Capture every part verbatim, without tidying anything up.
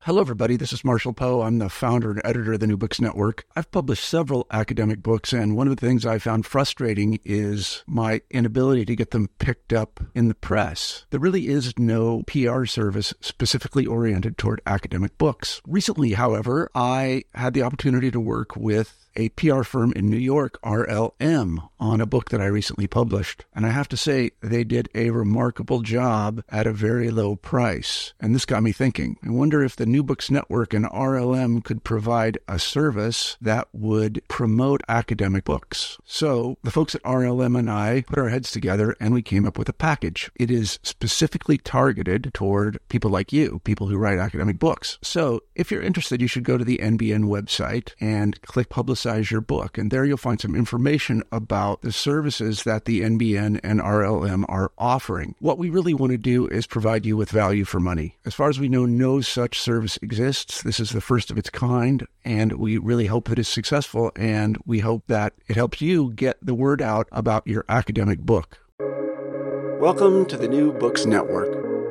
Hello, everybody. This is Marshall Poe. I'm the founder and editor of the New Books Network. I've published several academic books, and one of the things I found frustrating is my inability to get them picked up in the press. There really is no P R service specifically oriented toward academic books. Recently, however, I had the opportunity to work with a P R firm in New York, R L M, on a book that I recently published. And I have to say, they did a remarkable job at a very low price. And this got me thinking. I wonder if the New Books Network and R L M could provide a service that would promote academic books. So the folks at R L M and I put our heads together and we came up with a package. It is specifically targeted toward people like you, people who write academic books. So if you're interested, you should go to the N B N website and click Publicize your book. And there you'll find some information about the services that the N B N and R L M are offering. What we really want to do is provide you with value for money. As far as we know, no such service exists. This is the first of its kind, and we really hope that it's successful, and we hope that it helps you get the word out about your academic book. Welcome to the New Books Network.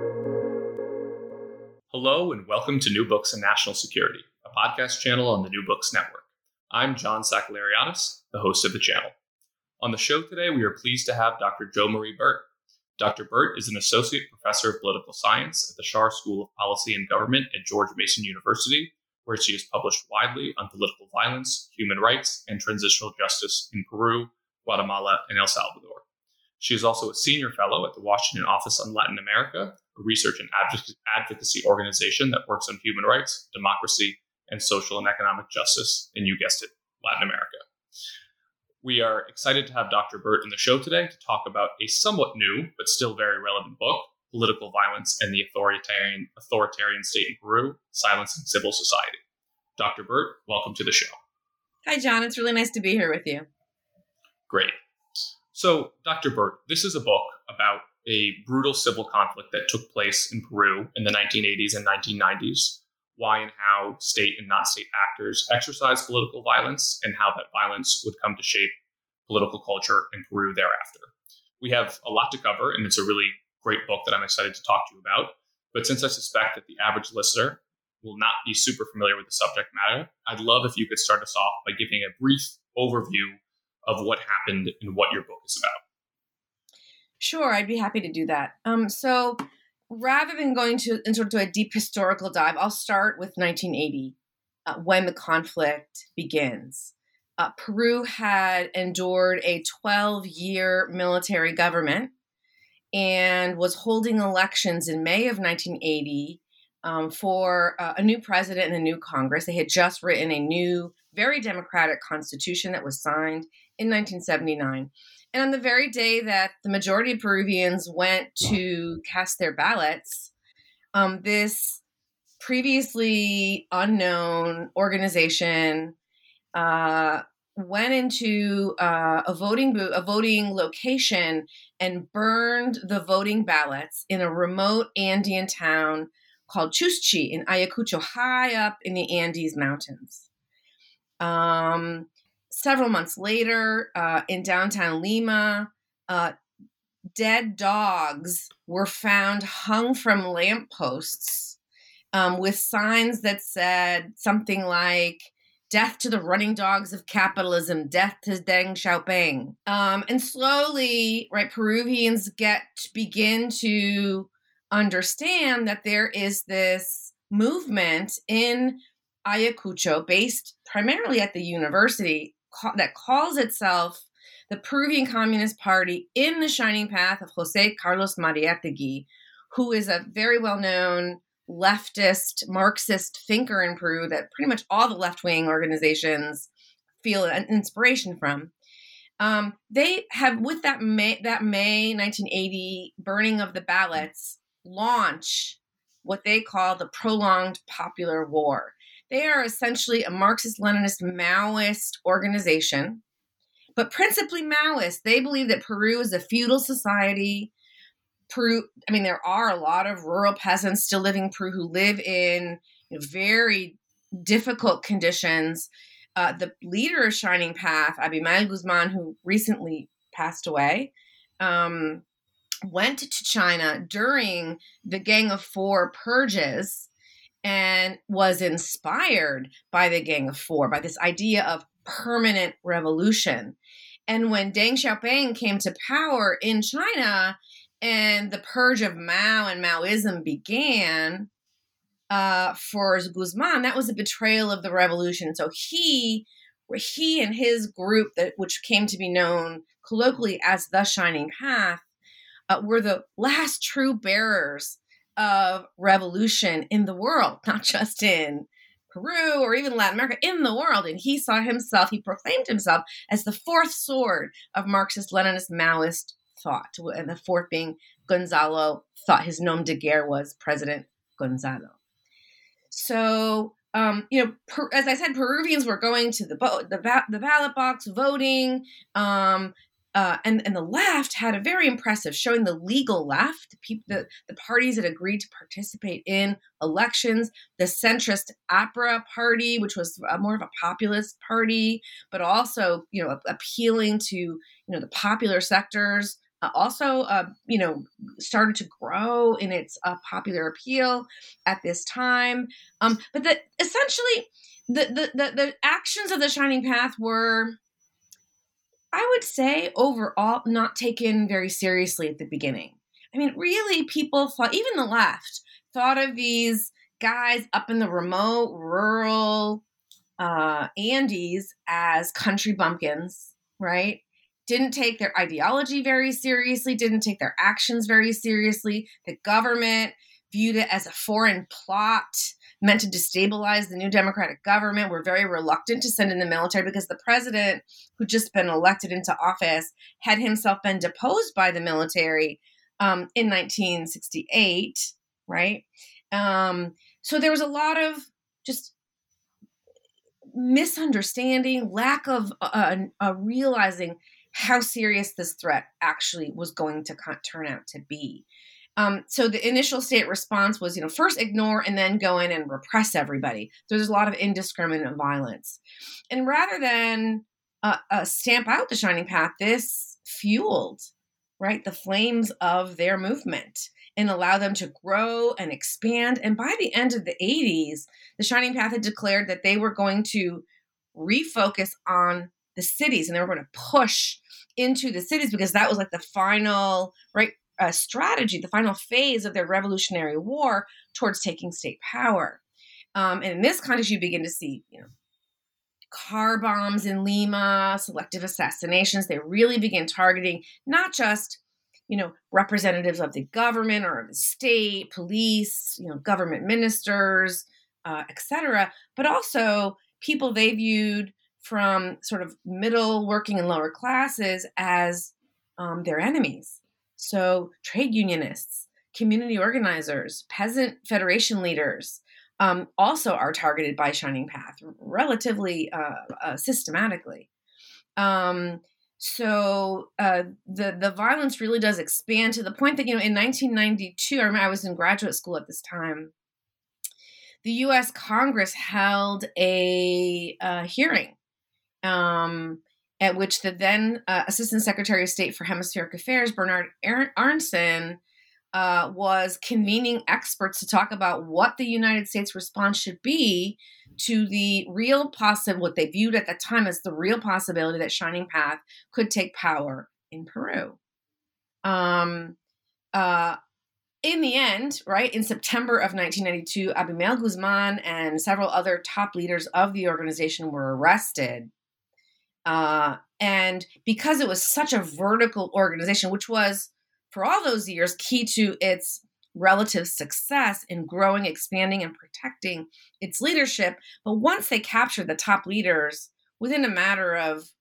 Hello, and welcome to New Books and National Security, a podcast channel on the New Books Network. I'm John Sakellariadis, the host of the channel. On the show today, we are pleased to have Doctor Jo Marie Burt. Doctor Burt is an associate professor of political science at the Schar School of Policy and Government at George Mason University, where she has published widely on political violence, human rights, and transitional justice in Peru, Guatemala, and El Salvador. She is also a senior fellow at the Washington Office on Latin America, a research and advocacy organization that works on human rights, democracy, and social and economic justice, and you guessed it, Latin America. We are excited to have Doctor Burt in the show today to talk about a somewhat new, but still very relevant book, Political Violence and the Authoritarian, Authoritarian State in Peru, Silencing Civil Society. Doctor Burt, welcome to the show. Hi, John. It's really nice to be here with you. Great. So, Doctor Burt, this is a book about a brutal civil conflict that took place in Peru in the nineteen eighties and nineteen nineties. Why and how state and not state actors exercise political violence and how that violence would come to shape political culture in Peru thereafter. We have a lot to cover, and it's a really great book that I'm excited to talk to you about. But since I suspect that the average listener will not be super familiar with the subject matter, I'd love if you could start us off by giving a brief overview of what happened and what your book is about. Sure, I'd be happy to do that. Um, so rather than going to and sort of to a deep historical dive, I'll start with nineteen eighty, uh, when the conflict begins. Uh, Peru had endured a twelve-year military government and was holding elections in May of nineteen eighty um, for uh, a new president and a new Congress. They had just written a new, very democratic constitution that was signed in nineteen seventy-nine. And on the very day that the majority of Peruvians went to cast their ballots, um, this previously unknown organization uh, went into uh, a voting booth, a voting location, and burned the voting ballots in a remote Andean town called Chuschi in Ayacucho, high up in the Andes Mountains. Um, Several months later, uh, in downtown Lima, uh, dead dogs were found hung from lampposts um, with signs that said something like, "Death to the running dogs of capitalism, death to Deng Xiaoping." Um, and slowly, right, Peruvians get begin to understand that there is this movement in Ayacucho, based primarily at the university, that calls itself the Peruvian Communist Party, in the shining path of Jose Carlos Mariátegui, who is a very well-known leftist Marxist thinker in Peru that pretty much all the left-wing organizations feel an inspiration from. Um, they have, with that May, that May nineteen eighty burning of the ballots, launch what they call the Prolonged Popular War. They are essentially a Marxist-Leninist Maoist organization, but principally Maoist. They believe that Peru is a feudal society. Peru, I mean, there are a lot of rural peasants still living in Peru who live in, you know, very difficult conditions. Uh, the leader of Shining Path, Abimael Guzman, who recently passed away, um, went to China during the Gang of Four purges and was inspired by the Gang of Four, by this idea of permanent revolution. And when Deng Xiaoping came to power in China and the purge of Mao and Maoism began uh, for Guzman, that was a betrayal of the revolution. So he, he and his group, that which came to be known colloquially as the Shining Path, uh, were the last true bearers of revolution in the world, not just in Peru or even Latin America, in the world. And he saw himself, he proclaimed himself as the fourth sword of Marxist-Leninist Maoist thought. And the fourth being Gonzalo thought. His nom de guerre was President Gonzalo. So, um, you know, per, as I said, Peruvians were going to the bo- the, ba- the ballot box, voting, um, uh, and, and the left had a very impressive showing the legal left, the, people, the, the parties that agreed to participate in elections, the centrist APRA party, which was a, more of a populist party, but also, you know, appealing to, you know, the popular sectors, uh, also, uh, you know, started to grow in its uh, popular appeal at this time. Um, but the, essentially, the, the, the, the actions of the Shining Path were, I would say, overall, not taken very seriously at the beginning. I mean, really, people thought, even the left, thought of these guys up in the remote, rural uh, Andes as country bumpkins, right? Didn't take their ideology very seriously, didn't take their actions very seriously. The government viewed it as a foreign plot meant to destabilize the new democratic government. Were very reluctant to send in the military because the president, who'd just been elected into office, had himself been deposed by the military um, in nineteen sixty-eight, right? Um, so there was a lot of just misunderstanding, lack of uh, uh, realizing how serious this threat actually was going to turn out to be. Um, so the initial state response was, you know, first ignore and then go in and repress everybody. So there's a lot of indiscriminate violence. And rather than uh, uh, stamp out the Shining Path, this fueled, right, the flames of their movement and allow them to grow and expand. And by the end of the eighties, the Shining Path had declared that they were going to refocus on the cities, and they were going to push into the cities because that was like the final, right, uh, strategy, the final phase of their revolutionary war towards taking state power. Um, and in this context, you begin to see, you know, car bombs in Lima, selective assassinations. They really begin targeting not just, you know, representatives of the government or of the state, police, you know, government ministers, uh, et cetera, but also people they viewed from sort of middle, working, and lower classes as um, their enemies. So trade unionists, community organizers, peasant federation leaders um, also are targeted by Shining Path relatively uh, uh, systematically. Um, so uh, the the violence really does expand to the point that, you know, in nineteen ninety-two, I remember I was in graduate school at this time, the U S Congress held a, a hearing um, at which the then uh, Assistant Secretary of State for Hemispheric Affairs, Bernard Arnson, uh, was convening experts to talk about what the United States response should be to the real possible, what they viewed at the time as the real possibility that Shining Path could take power in Peru. Um, uh, in the end, right, in September of nineteen ninety-two, Abimel Guzman and several other top leaders of the organization were arrested. Uh, and because it was such a vertical organization, which was, for all those years, key to its relative success in growing, expanding, and protecting its leadership. But once they captured the top leaders, within a matter of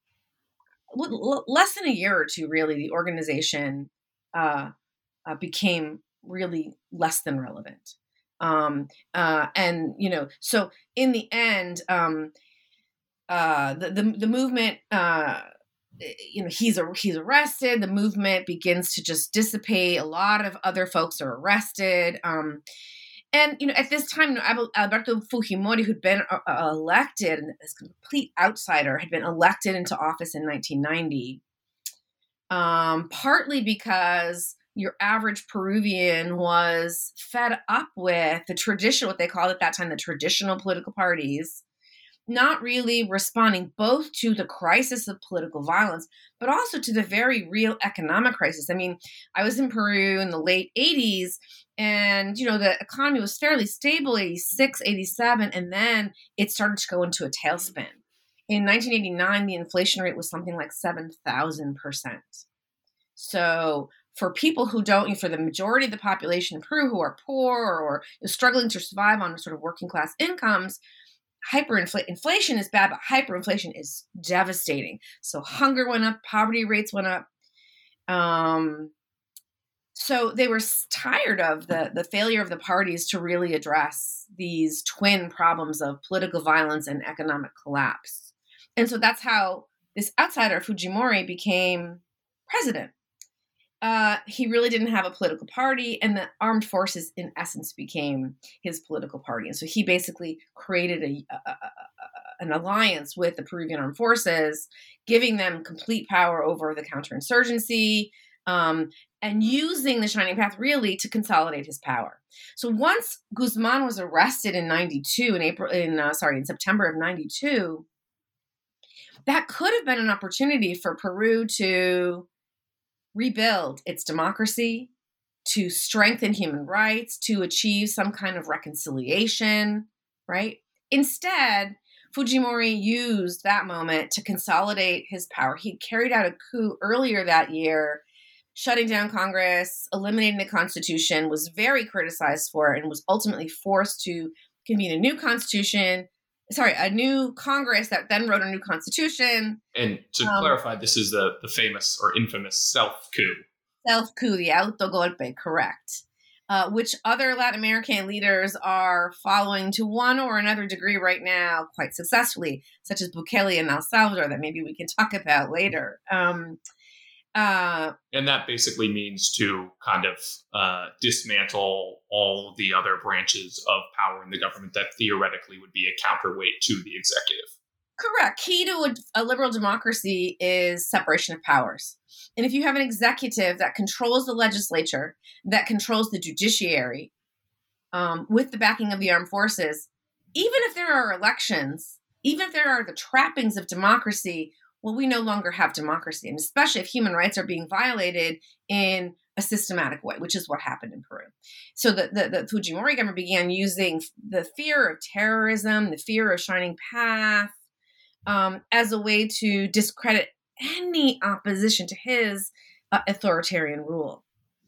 l- less than a year or two, really, the organization uh, uh, became really less than relevant. Um, uh, and, you know, so in the end, um, uh, the, the, the movement, uh, you know, he's, a, he's arrested. The movement begins to just dissipate. A lot of other folks are arrested. Um, and, you know, at this time, Alberto Fujimori, who'd been uh, elected, this complete outsider, had been elected into office in nineteen ninety, um, partly because, your average Peruvian was fed up with the tradition, what they called at that time, the traditional political parties, not really responding both to the crisis of political violence, but also to the very real economic crisis. I mean, I was in Peru in the late eighties, and, you know, the economy was fairly stable, eighty-six, eighty-seven, and then it started to go into a tailspin. In nineteen eighty-nine, the inflation rate was something like seven thousand percent. So for people who don't, for the majority of the population in Peru who are poor or struggling to survive on sort of working class incomes, hyperinflation is bad, but hyperinflation is devastating. So hunger went up, poverty rates went up. Um, so they were tired of the, the failure of the parties to really address these twin problems of political violence and economic collapse. And so that's how this outsider, Fujimori, became president. Uh, he really didn't have a political party, and the armed forces, in essence, became his political party. And so he basically created a, a, a, an alliance with the Peruvian armed forces, giving them complete power over the counterinsurgency, um, and using the Shining Path really to consolidate his power. So once Guzman was arrested in ninety-two, in April, in uh, sorry, in September of ninety-two, that could have been an opportunity for Peru to rebuild its democracy, to strengthen human rights, to achieve some kind of reconciliation, right? Instead, Fujimori used that moment to consolidate his power. He carried out a coup earlier that year, shutting down Congress, eliminating the Constitution, was very criticized for it, and was ultimately forced to convene a new constitution, sorry, a new Congress that then wrote a new constitution. And to um, clarify, this is the, the famous or infamous self-coup. Self-coup, the autogolpe, correct. Uh, which other Latin American leaders are following to one or another degree right now quite successfully, such as Bukele in El Salvador, that maybe we can talk about later. Um, uh, and that basically means to kind of uh, dismantle all the other branches of power in the government that theoretically would be a counterweight to the executive. Correct. Key to a, a liberal democracy is separation of powers. And if you have an executive that controls the legislature, that controls the judiciary, um, with the backing of the armed forces, even if there are elections, even if there are the trappings of democracy, well, we no longer have democracy, and especially if human rights are being violated in a systematic way, which is what happened in Peru. So the, the, the Fujimori government began using the fear of terrorism, the fear of Shining Path, um, as a way to discredit any opposition to his uh, authoritarian rule.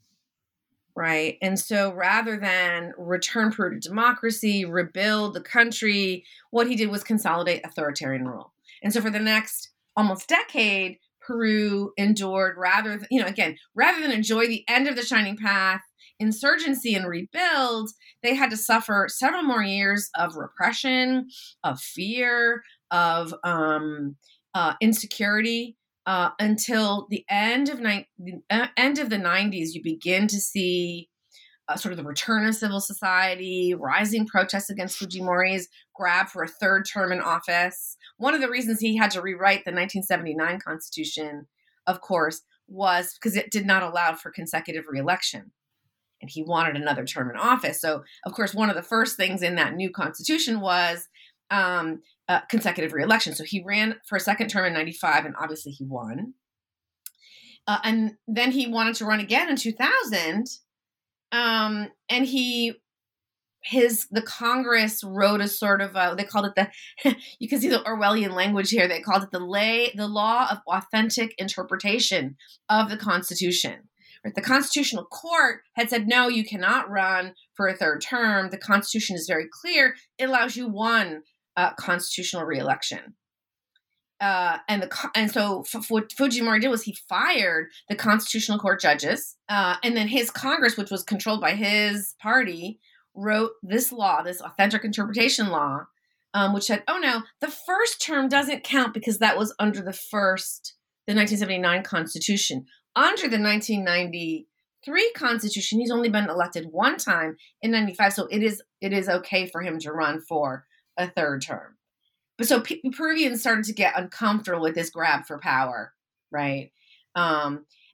Right. And so rather than return Peru to democracy, rebuild the country, what he did was consolidate authoritarian rule. And so for the next almost decade, Peru endured rather than, you know, again, rather than enjoy the end of the Shining Path, insurgency and rebuild, they had to suffer several more years of repression, of fear, of um, uh, insecurity, uh, until the end of ni- the uh, end of the nineties. You begin to see uh, sort of the return of civil society, rising protests against Fujimori's grab for a third term in office. One of the reasons he had to rewrite the nineteen seventy-nine Constitution, of course, was because it did not allow for consecutive reelection. And he wanted another term in office. So, of course, one of the first things in that new Constitution was um, uh, consecutive reelection. So he ran for a second term in ninety-five, and obviously he won. Uh, and then he wanted to run again in two thousand. Um, and he... His the Congress wrote a sort of a, they called it the you can see the Orwellian language here. They called it the lay the law of authentic interpretation of the Constitution. Right? The Constitutional Court had said no, you cannot run for a third term. The Constitution is very clear; it allows you one uh, constitutional reelection. Uh, and the and so f- what Fujimori did was he fired the Constitutional Court judges, uh, and then his Congress, which was controlled by his party, wrote this law, this authentic interpretation law, um, which said, oh no, the first term doesn't count because that was under the first, the nineteen seventy-nine Constitution. Under the nineteen ninety-three Constitution, he's only been elected one time in ninety-five, so it is it is okay for him to run for a third term. But so P- Peruvians started to get uncomfortable with this grab for power, right? Um,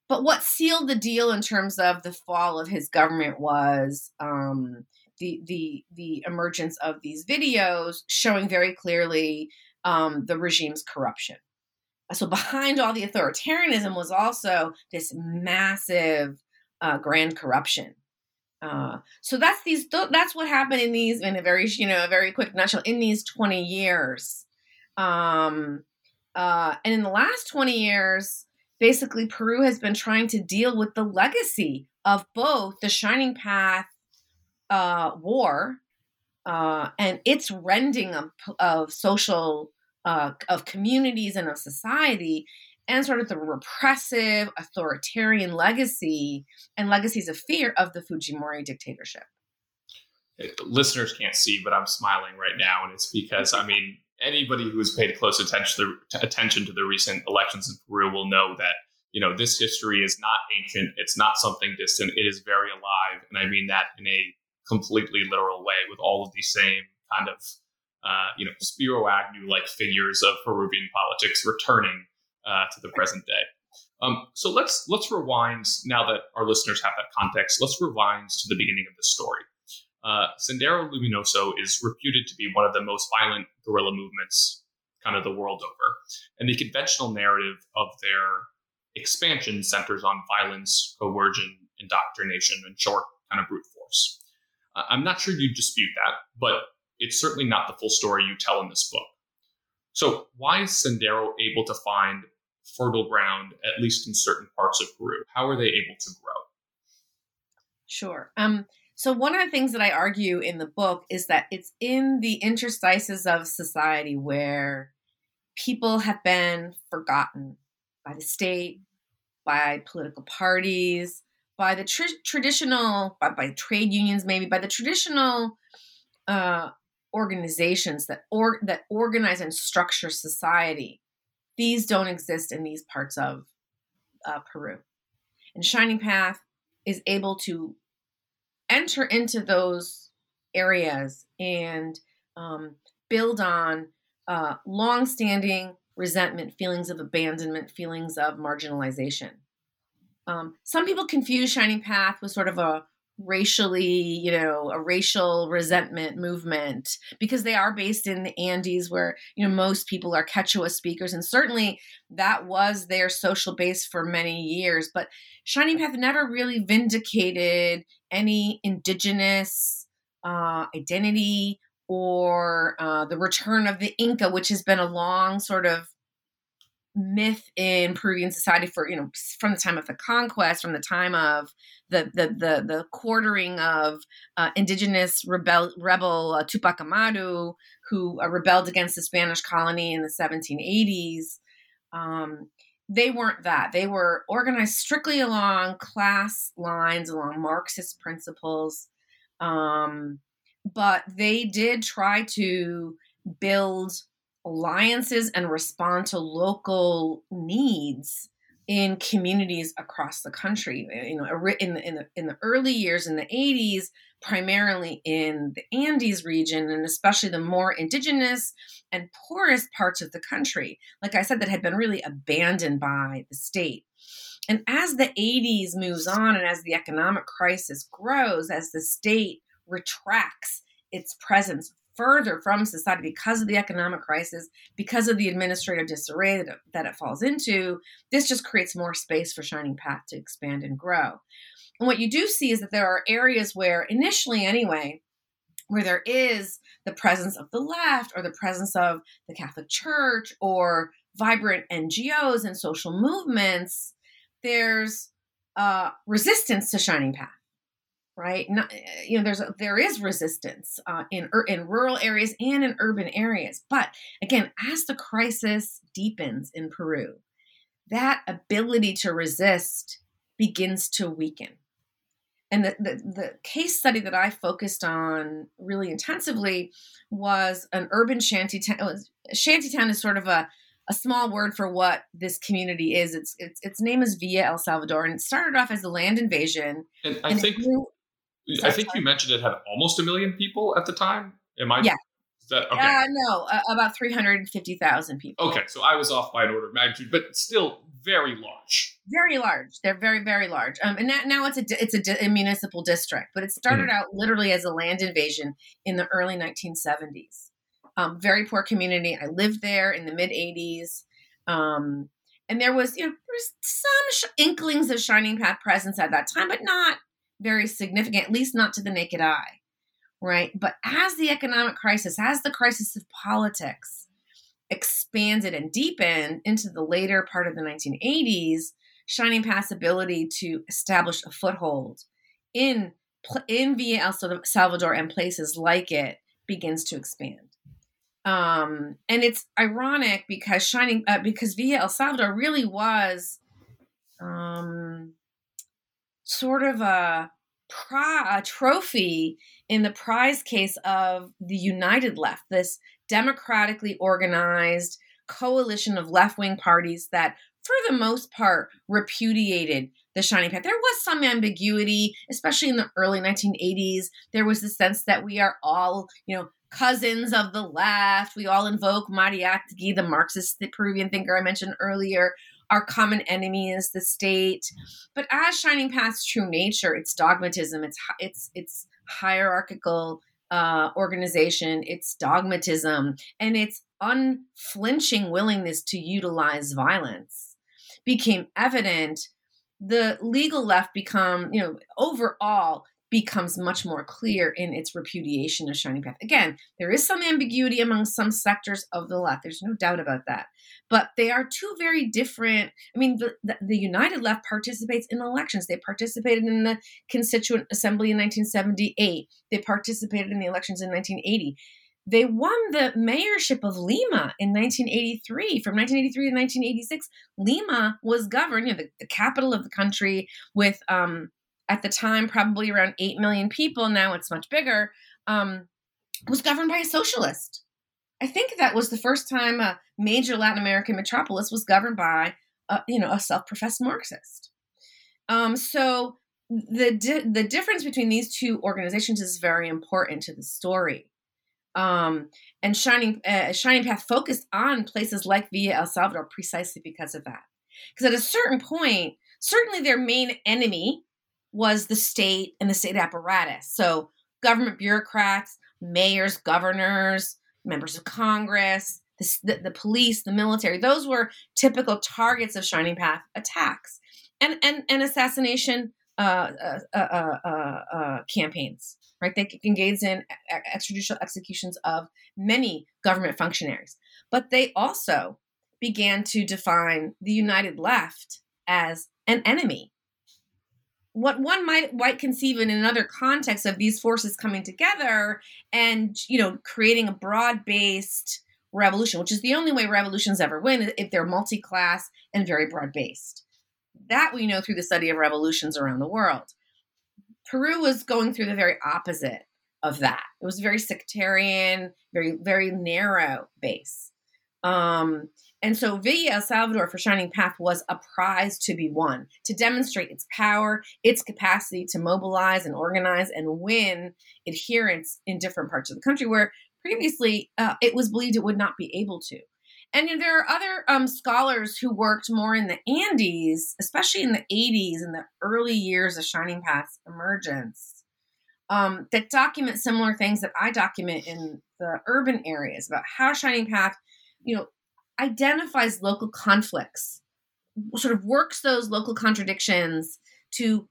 but what sealed the deal in terms of the fall of his government was um, the the the emergence of these videos showing very clearly um, the regime's corruption. So behind all the authoritarianism was also this massive uh, grand corruption. Uh, so that's these. That's what happened in these, in a very, you know, a very quick nutshell, in these twenty years. Um, uh, and in the last twenty years, basically, Peru has been trying to deal with the legacy of both the Shining Path uh, war uh, and its rending of, of social, uh, of communities and of society, and sort of the repressive, authoritarian legacy and legacies of fear of the Fujimori dictatorship. Listeners can't see, but I'm smiling right now, and it's because, I mean, anybody who has paid close attention to, the, attention to the recent elections in Peru will know that, you know, this history is not ancient. It's not something distant. It is very alive. And I mean that in a completely literal way, with all of these same kind of, uh, you know, Spiro Agnew-like figures of Peruvian politics returning uh, to the present day. Um, so let's let's rewind, now that our listeners have that context, let's rewind to the beginning of the story. Uh, Sendero Luminoso is reputed to be one of the most violent guerrilla movements kind of the world over. And the conventional narrative of their expansion centers on violence, coercion, indoctrination, and short, kind of brute force. Uh, I'm not sure you dispute that, but it's certainly not the full story you tell in this book. So why is Sendero able to find fertile ground, at least in certain parts of Peru? How are they able to grow? Sure. Um, so one of the things that I argue in the book is that it's in the interstices of society where people have been forgotten by the state, by political parties, by the tr- traditional, by, by trade unions, maybe by the traditional uh, organizations that or, that organize and structure society. These don't exist in these parts of uh, Peru. And Shining Path is able to enter into those areas and um, build on uh, longstanding resentment, feelings of abandonment, feelings of marginalization. Um, some people confuse Shining Path with sort of a racially, you know, a racial resentment movement, because they are based in the Andes where, you know, most people are Quechua speakers. And certainly that was their social base for many years. But Shining Path never really vindicated any indigenous uh, identity or uh, the return of the Inca, which has been a long sort of myth in Peruvian society for, you know, from the time of the conquest, from the time of the the the, the quartering of uh, indigenous rebel rebel uh, Tupac Amaru, who uh, rebelled against the Spanish colony in the seventeen eighties. Um, they weren't that. They were organized strictly along class lines, along Marxist principles. Um, but they did try to build alliances and respond to local needs in communities across the country. You know, in the, in the, in the early years in the eighties, primarily in the Andes region, and especially the more indigenous and poorest parts of the country, like I said, that had been really abandoned by the state. And as the eighties moves on, and as the economic crisis grows, as the state retracts its presence further from society because of the economic crisis, because of the administrative disarray that it, that it falls into, this just creates more space for Shining Path to expand and grow. And what you do see is that there are areas where, initially anyway, where there is the presence of the left or the presence of the Catholic Church or vibrant N G Os and social movements, there's uh, resistance to Shining Path. Right, Not, you know, there's a, there is resistance uh, in in rural areas and in urban areas. But again, as the crisis deepens in Peru, that ability to resist begins to weaken. And the the, the case study that I focused on really intensively was an urban shantytown. Shantytown is sort of a a small word for what this community is. It's its its name is Villa El Salvador, and it started off as a land invasion. And I and think. Grew, I think you mentioned it had almost a million people at the time. Am I? Yeah. Is that, okay. Uh, no, uh, about three hundred fifty thousand people. Okay, so I was off by an order of magnitude, but still very large. Very large. They're very, very large. Um, and that, now it's a it's a, di- a municipal district, but it started mm-hmm. out literally as a land invasion in the early nineteen seventies. Um, very poor community. I lived there in the mid eighties. Um, and there was, you know, there was some sh- inklings of Shining Path presence at that time, but not very significant, at least not to the naked eye, right? But as the economic crisis, as the crisis of politics expanded and deepened into the later part of the nineteen eighties, Shining Path's ability to establish a foothold in in Villa El Salvador and places like it begins to expand. Um, and it's ironic because Shining uh, because Villa El Salvador really was um, sort of a, pri- a trophy in the prize case of the United Left, this democratically organized coalition of left-wing parties that, for the most part, repudiated the Shining Path. There was some ambiguity, especially in the early nineteen eighties. There was the sense that we are all, you know, cousins of the left. We all invoke Mariátegui, the Marxist, the Peruvian thinker I mentioned earlier. Our common enemy is the state. But as Shining Path's true nature, its dogmatism, its its its hierarchical uh, organization, its dogmatism, and its unflinching willingness to utilize violence became evident. The legal left become, you know, overall becomes much more clear in its repudiation of Shining Path. Again, there is some ambiguity among some sectors of the left. There's no doubt about that. But they are two very different. I mean, the, the, the United Left participates in elections. They participated in the Constituent Assembly in nineteen seventy-eight. They participated in the elections in nineteen eighty. They won the mayorship of Lima in nineteen eighty-three. From nineteen eighty-three to nineteen eighty-six, Lima was governed, you know, the, the capital of the country, with, um, at the time, probably around eight million people. Now it's much bigger. Um, was governed by a socialist. I think that was the first time a major Latin American metropolis was governed by, a, you know, a self-professed Marxist. Um, so the di- the difference between these two organizations is very important to the story. Um, and Shining uh, Shining Path focused on places like Villa El Salvador precisely because of that. Because at a certain point, certainly their main enemy was the state and the state apparatus. So government bureaucrats, mayors, governors, members of Congress, the, the, the police, the military, those were typical targets of Shining Path attacks and, and, and assassination uh, uh, uh, uh, uh, campaigns. Right, they engaged in extrajudicial executions of many government functionaries, but they also began to define the United Left as an enemy. What one might, might conceive in another context of these forces coming together and, you know, creating a broad-based revolution, which is the only way revolutions ever win, if they're multi-class and very broad-based. That we know through the study of revolutions around the world. Peru was going through the very opposite of that. It was very sectarian, very, very narrow base. Um, and so Villa El Salvador for Shining Path was a prize to be won, to demonstrate its power, its capacity to mobilize and organize and win adherents in different parts of the country where previously uh, it was believed it would not be able to. And you know, there are other um, scholars who worked more in the Andes, especially in the eighties, in the early years of Shining Path's emergence, um, that document similar things that I document in the urban areas about how Shining Path, you know, identifies local conflicts, sort of works those local contradictions to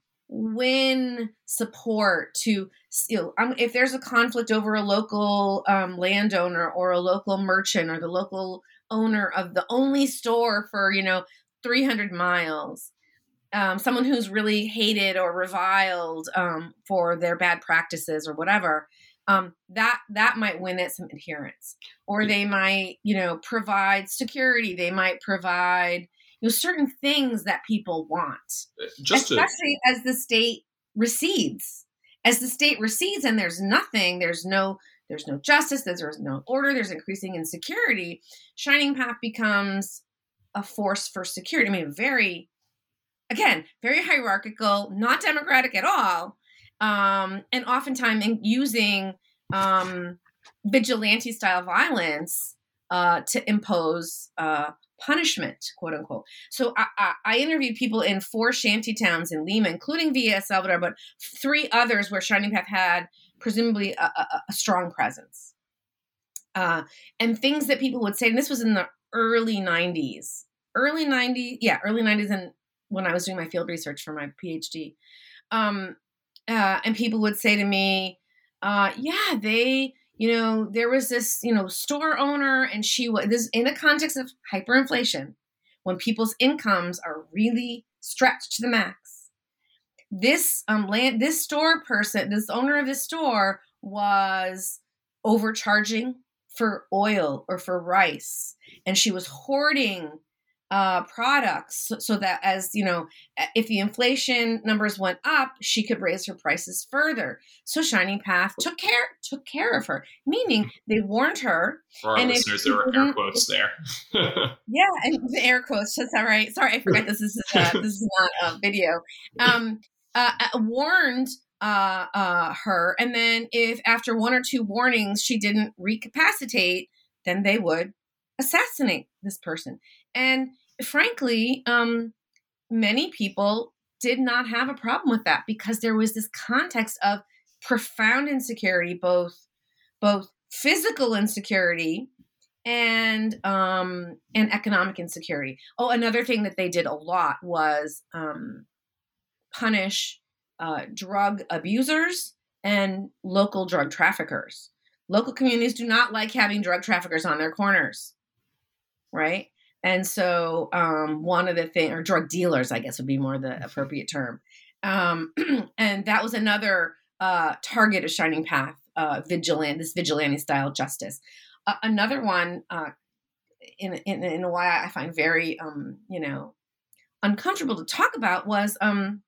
win support, to, you know, um, if there's a conflict over a local um, landowner or a local merchant or the local owner of the only store for, you know, three hundred miles, um, someone who's really hated or reviled um, for their bad practices or whatever, um, that that might win it some adherence. Or they might, you know, provide security. They might provide, you know, certain things that people want, Just especially to... as the state recedes. As the state recedes and there's nothing, there's no There's no justice, there's no order, there's increasing insecurity. Shining Path becomes a force for security. I mean, very, again, very hierarchical, not democratic at all, um, and oftentimes in using um, vigilante-style violence uh, to impose uh, punishment, quote unquote. So I, I, I interviewed people in four shanty towns in Lima, including Villa El Salvador, but three others where Shining Path had presumably a, a, a strong presence. Uh, and things that people would say, and this was in the early nineties, early nineties, yeah, early nineties, and when I was doing my field research for my PhD. Um, uh, and people would say to me, uh, yeah, they, you know, there was this, you know, store owner, and she was, this in a context of hyperinflation, when people's incomes are really stretched to the max. This um, land, this store person, this owner of this store was overcharging for oil or for rice, and she was hoarding uh, products so, so that, as you know, if the inflation numbers went up, she could raise her prices further. So Shining Path took care took care of her, meaning they warned her. For our and listeners, there were air quotes there. Yeah, and the air quotes. That's all right. Sorry, I forgot this is uh, this is not a video. Um, uh, warned uh, uh, her, and then if after one or two warnings she didn't recapacitate, then they would assassinate this person. And frankly, um, many people did not have a problem with that because there was this context of profound insecurity, both both physical insecurity and um, and economic insecurity. Oh, another thing that they did a lot was um, punish uh, drug abusers and local drug traffickers. Local communities do not like having drug traffickers on their corners, right? And so um, one of the things, or drug dealers, I guess would be more the appropriate term. Um, and that was another uh, target of Shining Path, uh, vigilante, this vigilante style justice. Uh, another one, uh, in, in in a way I find very, um, you know, uncomfortable to talk about was um,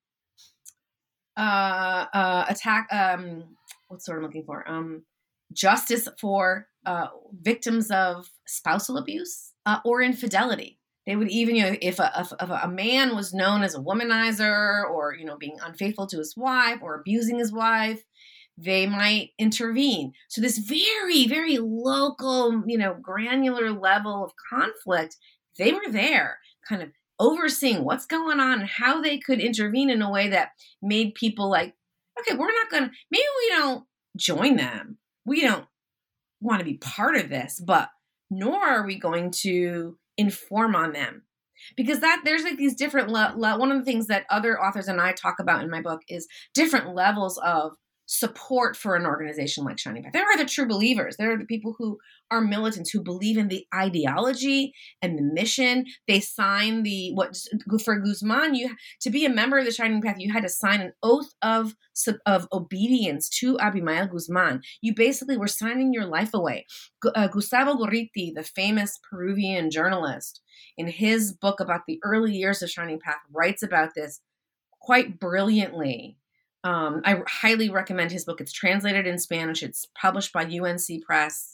uh, uh, attack. Um, what's the word I'm looking for? Um, justice for uh, victims of spousal abuse uh, or infidelity. They would even, you know, if a, if a man was known as a womanizer or, you know, being unfaithful to his wife or abusing his wife, they might intervene. So this very, very local, you know, granular level of conflict, they were there kind of overseeing what's going on and how they could intervene in a way that made people like, okay, we're not going to, maybe we don't join them. We don't want to be part of this, but nor are we going to inform on them. Because that there's like these different, le- le- one of the things that other authors and I talk about in my book is different levels of support for an organization like Shining Path. There are the true believers. There are the people who are militants who believe in the ideology and the mission. They sign the, what for Guzman, you to be a member of the Shining Path, you had to sign an oath of, of obedience to Abimael Guzman. You basically were signing your life away. Uh, Gustavo Gorriti, the famous Peruvian journalist, in his book about the early years of Shining Path, writes about this quite brilliantly. Um, I highly recommend his book. It's translated in Spanish. It's published by U N C Press.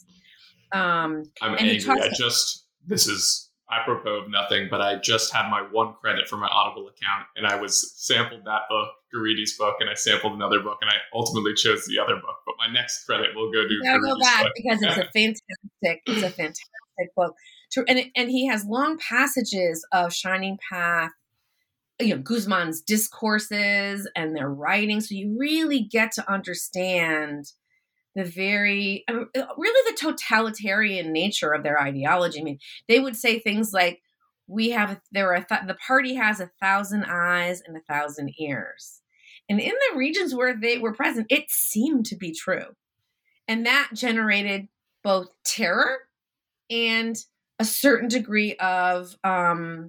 Um, I'm angry. I just, this is apropos of nothing, but I just had my one credit for my Audible account, and I was sampled that book, Gorriti's book, and I sampled another book, and I ultimately chose the other book. But my next credit will go to you gotta go back book. because it's a fantastic, it's a fantastic book. And it, and he has long passages of Shining Path, you know, Guzman's discourses and their writing. So you really get to understand the very, I mean, really the totalitarian nature of their ideology. I mean, they would say things like, we have, there are, th- the party has a thousand eyes and a thousand ears. And in the regions where they were present, it seemed to be true. And that generated both terror and a certain degree of, um,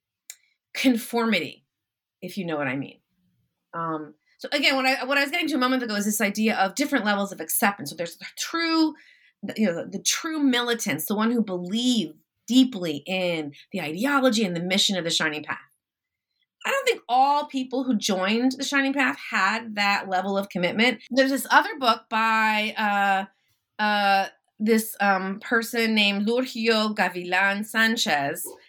conformity, if you know what I mean. Um, so again, what I what I was getting to a moment ago is this idea of different levels of acceptance. So there's the true, you know, the, the true militants, the one who believe deeply in the ideology and the mission of the Shining Path. I don't think all people who joined the Shining Path had that level of commitment. There's this other book by uh, uh, this um, person named Lurgio Gavilan Sanchez,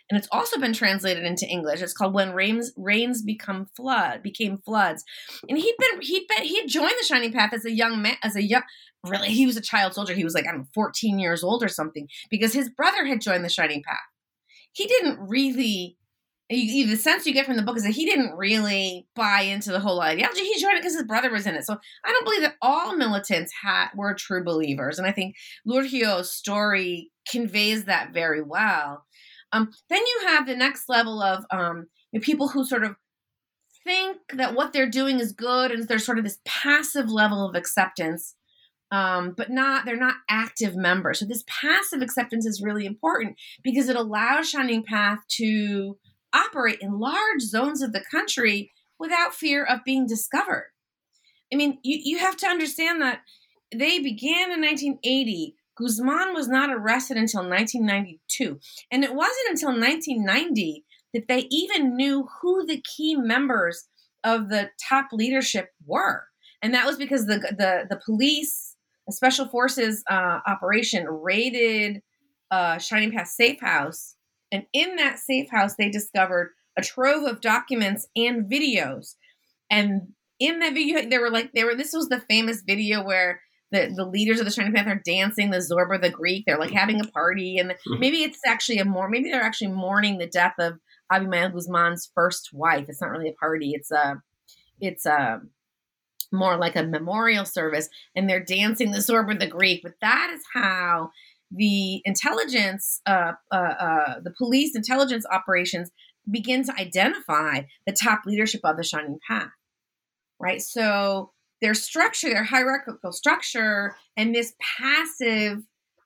And it's also been translated into English. It's called When Rains Rains Become Flood Became Floods. And he'd been he'd been he'd joined the Shining Path as a young man, as a young really he was a child soldier. He was like, I don't know, fourteen years old or something, because his brother had joined the Shining Path. He didn't really you, you, the sense you get from the book is that he didn't really buy into the whole ideology. He joined it because his brother was in it. So I don't believe that all militants had, were true believers. And I think Lurgio's story conveys that very well. Um, then you have the next level of um, you know, people who sort of think that what they're doing is good, and there's sort of this passive level of acceptance, um, but not they're not active members. So this passive acceptance is really important because it allows Shining Path to operate in large zones of the country without fear of being discovered. I mean, you, you have to understand that they began in nineteen eighty. Guzman was not arrested until nineteen ninety-two. And it wasn't until nineteen ninety that they even knew who the key members of the top leadership were. And that was because the the, the police, the special forces uh, operation raided uh, Shining Path safe house. And in that safe house, they discovered a trove of documents and videos. And in that video, they were like, they were, this was the famous video where the, the leaders of the Shining Path are dancing, the Zorba, the Greek, they're like having a party. And maybe it's actually a more, maybe they're actually mourning the death of Abimael Guzman's first wife. It's not really a party. It's a, it's a more like a memorial service. And they're dancing the Zorba, the Greek. But that is how the intelligence, uh, uh, uh, the police intelligence operations begin to identify the top leadership of the Shining Path, right? So their structure, their hierarchical structure, and this passive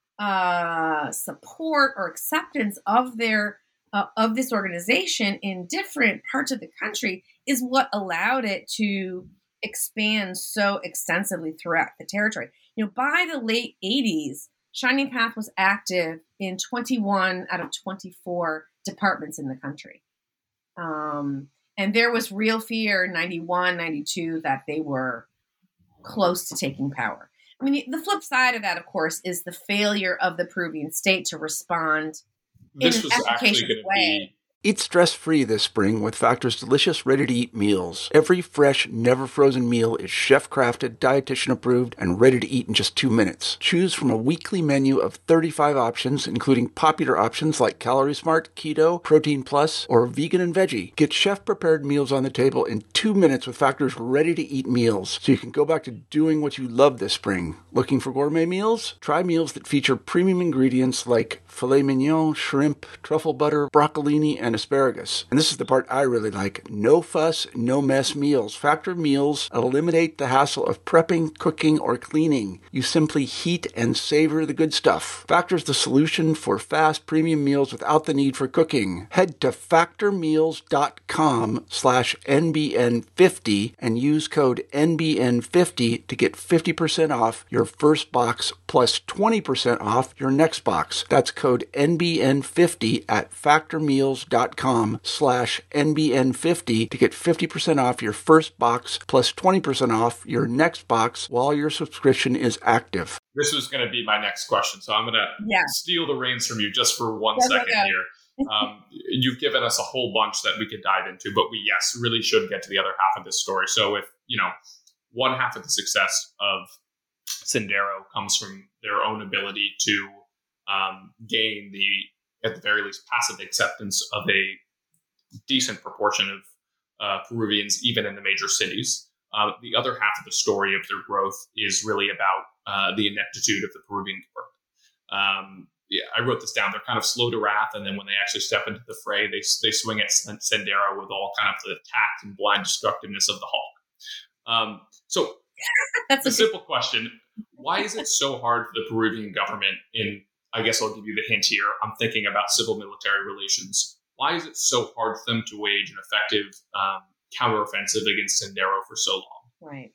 uh, support or acceptance of their uh, of this organization in different parts of the country is what allowed it to expand so extensively throughout the territory. You know, by the late eighties, Shining Path was active in twenty-one out of twenty-four departments in the country. Um, and there was real fear in ninety-one, ninety-two that they were close to taking power. I mean, the flip side of that, of course, is the failure of the Peruvian state to respond this in an was actually efficacious going to way. be Eat stress-free this spring with Factor's delicious, ready-to-eat meals. Every fresh, never-frozen meal is chef-crafted, dietitian-approved, and ready to eat in just two minutes. Choose from a weekly menu of thirty-five options, including popular options like Calorie Smart, Keto, Protein Plus, or Vegan and Veggie. Get chef-prepared meals on the table in two minutes with Factor's ready-to-eat meals, so you can go back to doing what you love this spring. Looking for gourmet meals? Try meals that feature premium ingredients like filet mignon, shrimp, truffle butter, broccolini, and asparagus. And this is the part I really like. No fuss, no mess meals. Factor meals eliminate the hassle of prepping, cooking, or cleaning. You simply heat and savor the good stuff. Factor's the solution for fast premium meals without the need for cooking. Head to factormeals.com slash NBN50 and use code N B N fifty to get fifty percent off your first box plus twenty percent off your next box. That's code N B N fifty at factormeals.com slash N B N fifty to get fifty percent off your first box plus twenty percent off your next box while your subscription is active. This was going to be my next question, so I'm going to Yeah. steal the reins from you just for one Yes, second okay. here. Um, you've given us a whole bunch that we could dive into, but we, yes, really should get to the other half of this story. So if, you know, one half of the success of Sendero comes from their own ability to um, gain the, at the very least, passive acceptance of a decent proportion of uh, Peruvians, even in the major cities. Uh, the other half of the story of their growth is really about uh, the ineptitude of the Peruvian government. Um, yeah, I wrote this down. They're kind of slow to wrath, and then when they actually step into the fray, they they swing at Sendero with all kind of the tact and blind destructiveness of the Hulk. Um, so That's the a simple question: why is it so hard for the Peruvian government? In I guess I'll give you the hint here. I'm thinking about civil-military relations. Why is it so hard for them to wage an effective um, counteroffensive against Sendero for so long? Right.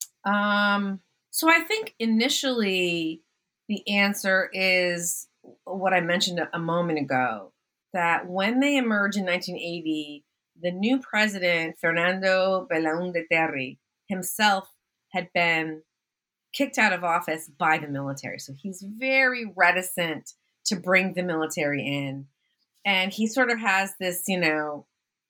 Um, so I think initially the answer is what I mentioned a, a moment ago, that when they emerged in nineteen eighty, the new president, Fernando Belaúnde Terry, himself had been kicked out of office by the military. So he's very reticent to bring the military in. And he sort of has this, you know,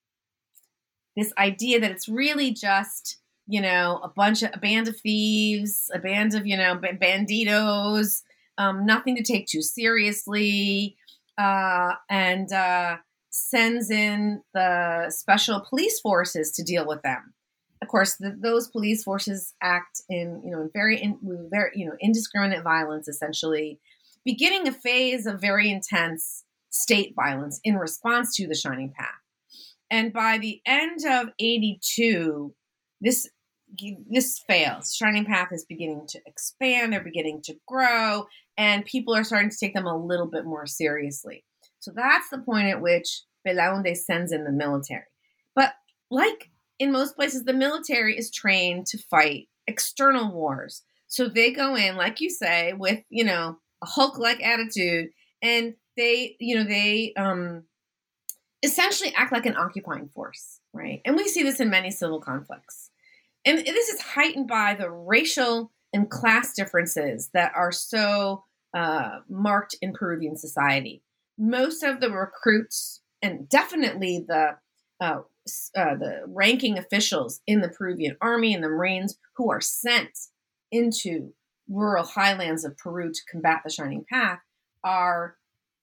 this idea that it's really just, you know, a bunch of, a band of thieves, a band of, you know, banditos, um, nothing to take too seriously, uh, and uh, sends in the special police forces to deal with them. Of course, the, those police forces act in, you know, in very, in, with very, you know, indiscriminate violence, essentially, beginning a phase of very intense state violence in response to the Shining Path. And by the end of eighty-two, this this fails. Shining Path is beginning to expand, they're beginning to grow, and people are starting to take them a little bit more seriously. So that's the point at which Belaunde sends in the military. But like in most places, the military is trained to fight external wars. So they go in, like you say, with, you know, a Hulk-like attitude, and they, you know, they um, essentially act like an occupying force, right? And we see this in many civil conflicts. And this is heightened by the racial and class differences that are so uh, marked in Peruvian society. Most of the recruits, and definitely the uh, uh, the ranking officials in the Peruvian army and the Marines who are sent into rural highlands of Peru to combat the Shining Path, are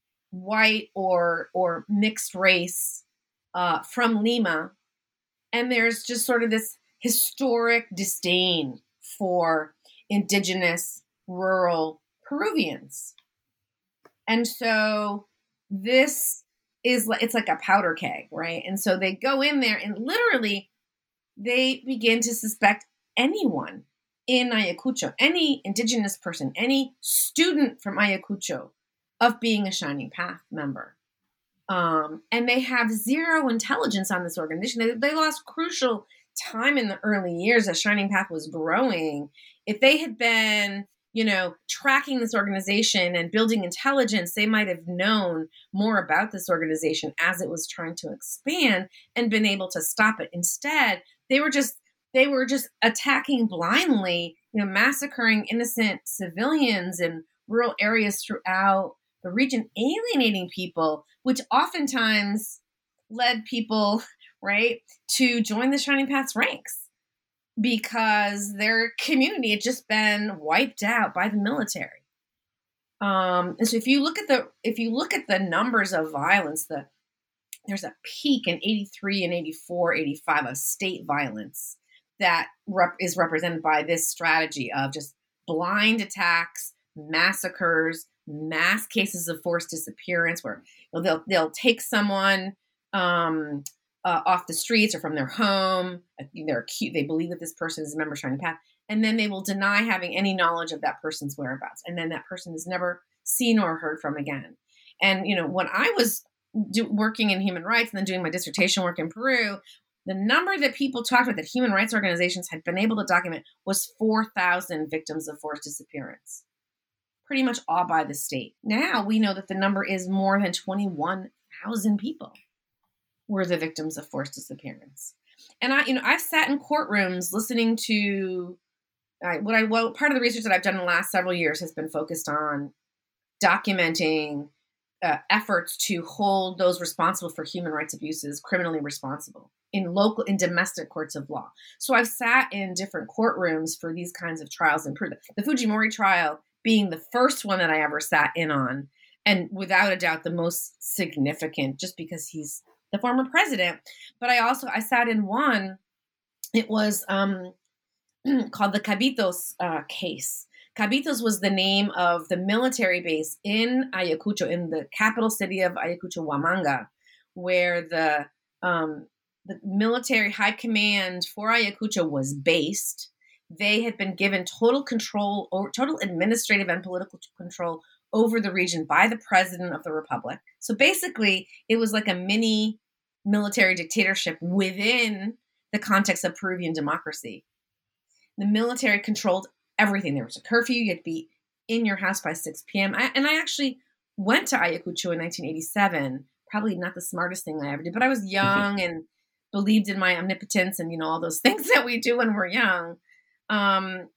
white or or mixed race uh, from Lima. And there's just sort of this historic disdain for indigenous rural Peruvians. And so this is like, it's like a powder keg, right? And so they go in there and literally they begin to suspect anyone in Ayacucho, any indigenous person, any student from Ayacucho, of being a Shining Path member. Um, and they have zero intelligence on this organization. They, they lost crucial time in the early years as Shining Path was growing. If they had been, you know, tracking this organization and building intelligence, they might have known more about this organization as it was trying to expand and been able to stop it. Instead, they were just they were just attacking blindly, you know, massacring innocent civilians in rural areas throughout the region, alienating people, which oftentimes led people, right, to join the Shining Path's ranks because their community had just been wiped out by the military. Um, and so if you look at the if you look at the numbers of violence, the there's a peak in eighty-three and eighty-four, eighty-five of state violence that rep- is represented by this strategy of just blind attacks, massacres, mass cases of forced disappearance, where you know, they'll they'll take someone um, uh, off the streets or from their home. They're acute. They believe that this person is a member of Shining Path, and then they will deny having any knowledge of that person's whereabouts, and then that person is never seen or heard from again. And you know, when I was do, working in human rights and then doing my dissertation work in Peru, the number that people talked about that human rights organizations had been able to document was four thousand victims of forced disappearance. Pretty much all by the state. Now we know that the number is more than twenty-one thousand people were the victims of forced disappearance. And I, you know, I've sat in courtrooms listening to uh, what I, well, part of the research that I've done in the last several years has been focused on documenting uh, efforts to hold those responsible for human rights abuses criminally responsible in local, in domestic courts of law. So I've sat in different courtrooms for these kinds of trials in Peru. The Fujimori trial being the first one that I ever sat in on, and without a doubt the most significant, just because he's the former president. But I also, I sat in one, it was um, called the Cabitos uh, case. Cabitos was the name of the military base in Ayacucho, in the capital city of Ayacucho, Huamanga, where the, um, the military high command for Ayacucho was based. They had been given total control, or total administrative and political control over the region by the president of the republic. So basically, it was like a mini military dictatorship within the context of Peruvian democracy. The military controlled everything. There was a curfew. You had to be in your house by six p.m. I, and I actually went to Ayacucho in nineteen eighty-seven. Probably not the smartest thing I ever did, but I was young and believed in my omnipotence and, you know, all those things that we do when we're young. Um,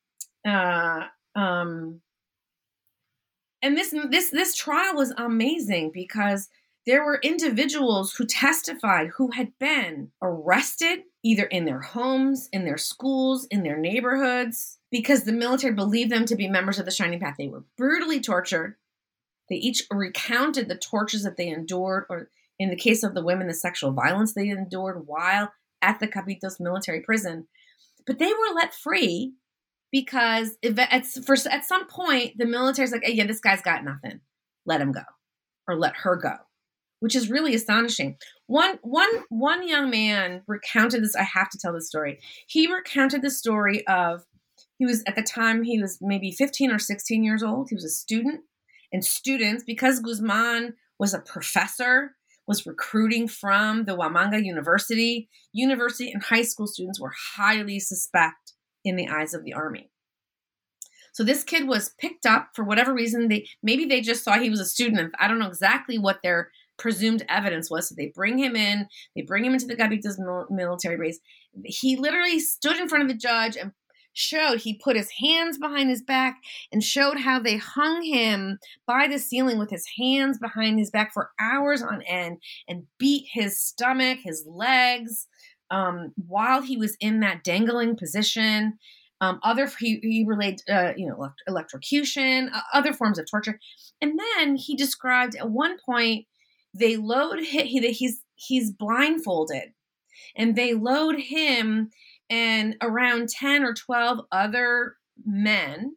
uh, um, and this, this, this trial was amazing because there were individuals who testified who had been arrested either in their homes, in their schools, in their neighborhoods, because the military believed them to be members of the Shining Path. They were brutally tortured. They each recounted the tortures that they endured, or in the case of the women, the sexual violence they endured while at the Capitos military prison. But they were let free because if at, for, at some point, the military's like, hey, yeah, this guy's got nothing. Let him go, or let her go, which is really astonishing. One, one, one young man recounted this. I have to tell this story. He recounted the story of, he was, at the time, he was maybe fifteen or sixteen years old. He was a student. And students, because Guzman was a professor, was recruiting from the Huamanga University, university and high school students were highly suspect in the eyes of the army. So this kid was picked up for whatever reason. They maybe they just saw he was a student. I don't know exactly what their presumed evidence was. So they bring him in. They bring him into the Capitos military base. He literally stood in front of the judge and showed, he put his hands behind his back and showed how they hung him by the ceiling with his hands behind his back for hours on end and beat his stomach, his legs, um, while he was in that dangling position. Um, other he, he relayed, uh, you know, elect- electrocution, uh, other forms of torture, and then he described at one point they load he, he he's he's blindfolded, and they load him and around ten or twelve other men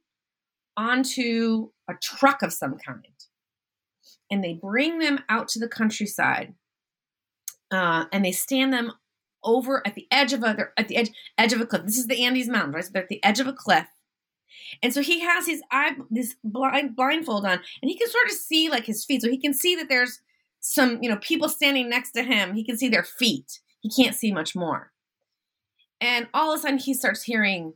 onto a truck of some kind. And they bring them out to the countryside. Uh, and they stand them over at the edge of a, at the edge, edge of a cliff. This is the Andes Mountains, right? So they're at the edge of a cliff. And so he has his eye, this blind, blindfold on, and he can sort of see like his feet. So he can see that there's some, you know, people standing next to him. He can see their feet. He can't see much more. And all of a sudden, he starts hearing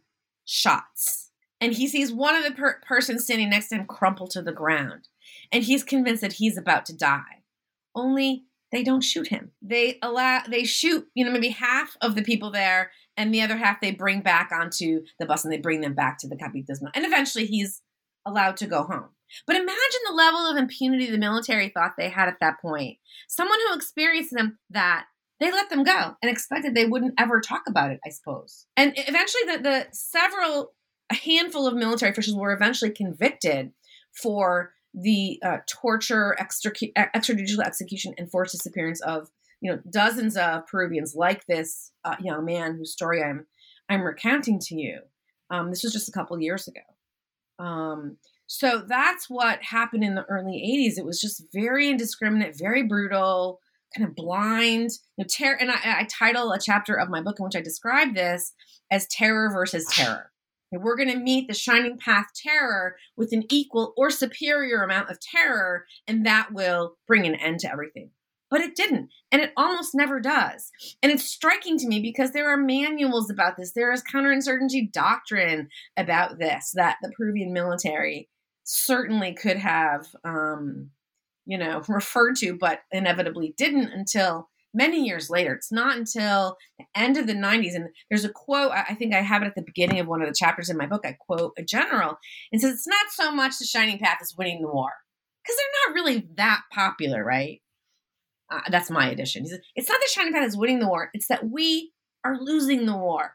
shots. And he sees one of the per- persons standing next to him crumple to the ground. And he's convinced that he's about to die. Only they don't shoot him. They allow, they shoot, you know, maybe half of the people there, and the other half they bring back onto the bus, and they bring them back to the Capitos. And eventually, he's allowed to go home. But imagine the level of impunity the military thought they had at that point. Someone who experienced them that. They let them go and expected they wouldn't ever talk about it, I suppose. And eventually the, the several, a handful of military officials were eventually convicted for the uh, torture, extracu- extrajudicial execution, and forced disappearance of, you know, dozens of Peruvians like this uh, young man whose story I'm I'm recounting to you. Um, this was just a couple years ago. Um, so that's what happened in the early eighties. It was just very indiscriminate, very brutal, kind of blind, you know, terror. And I, I title a chapter of my book in which I describe this as terror versus terror. And we're going to meet the Shining Path terror with an equal or superior amount of terror, and that will bring an end to everything. But it didn't, and it almost never does. And it's striking to me because there are manuals about this. There is counterinsurgency doctrine about this that the Peruvian military certainly could have um, you know, referred to, but inevitably didn't until many years later. It's not until the end of the nineties. And there's a quote, I think I have it at the beginning of one of the chapters in my book. I quote a general and says, it's not so much the Shining Path as winning the war. Because they're not really that popular, right? Uh, that's my edition. He says, it's not the Shining Path as winning the war. It's that we are losing the war.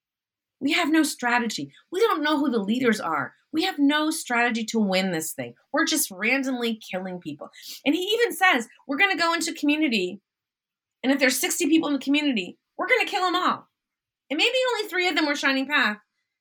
We have no strategy. We don't know who the leaders are. We have no strategy to win this thing. We're just randomly killing people. And he even says, we're going to go into community, and if there's sixty people in the community, we're going to kill them all. And maybe only three of them were Shining Path,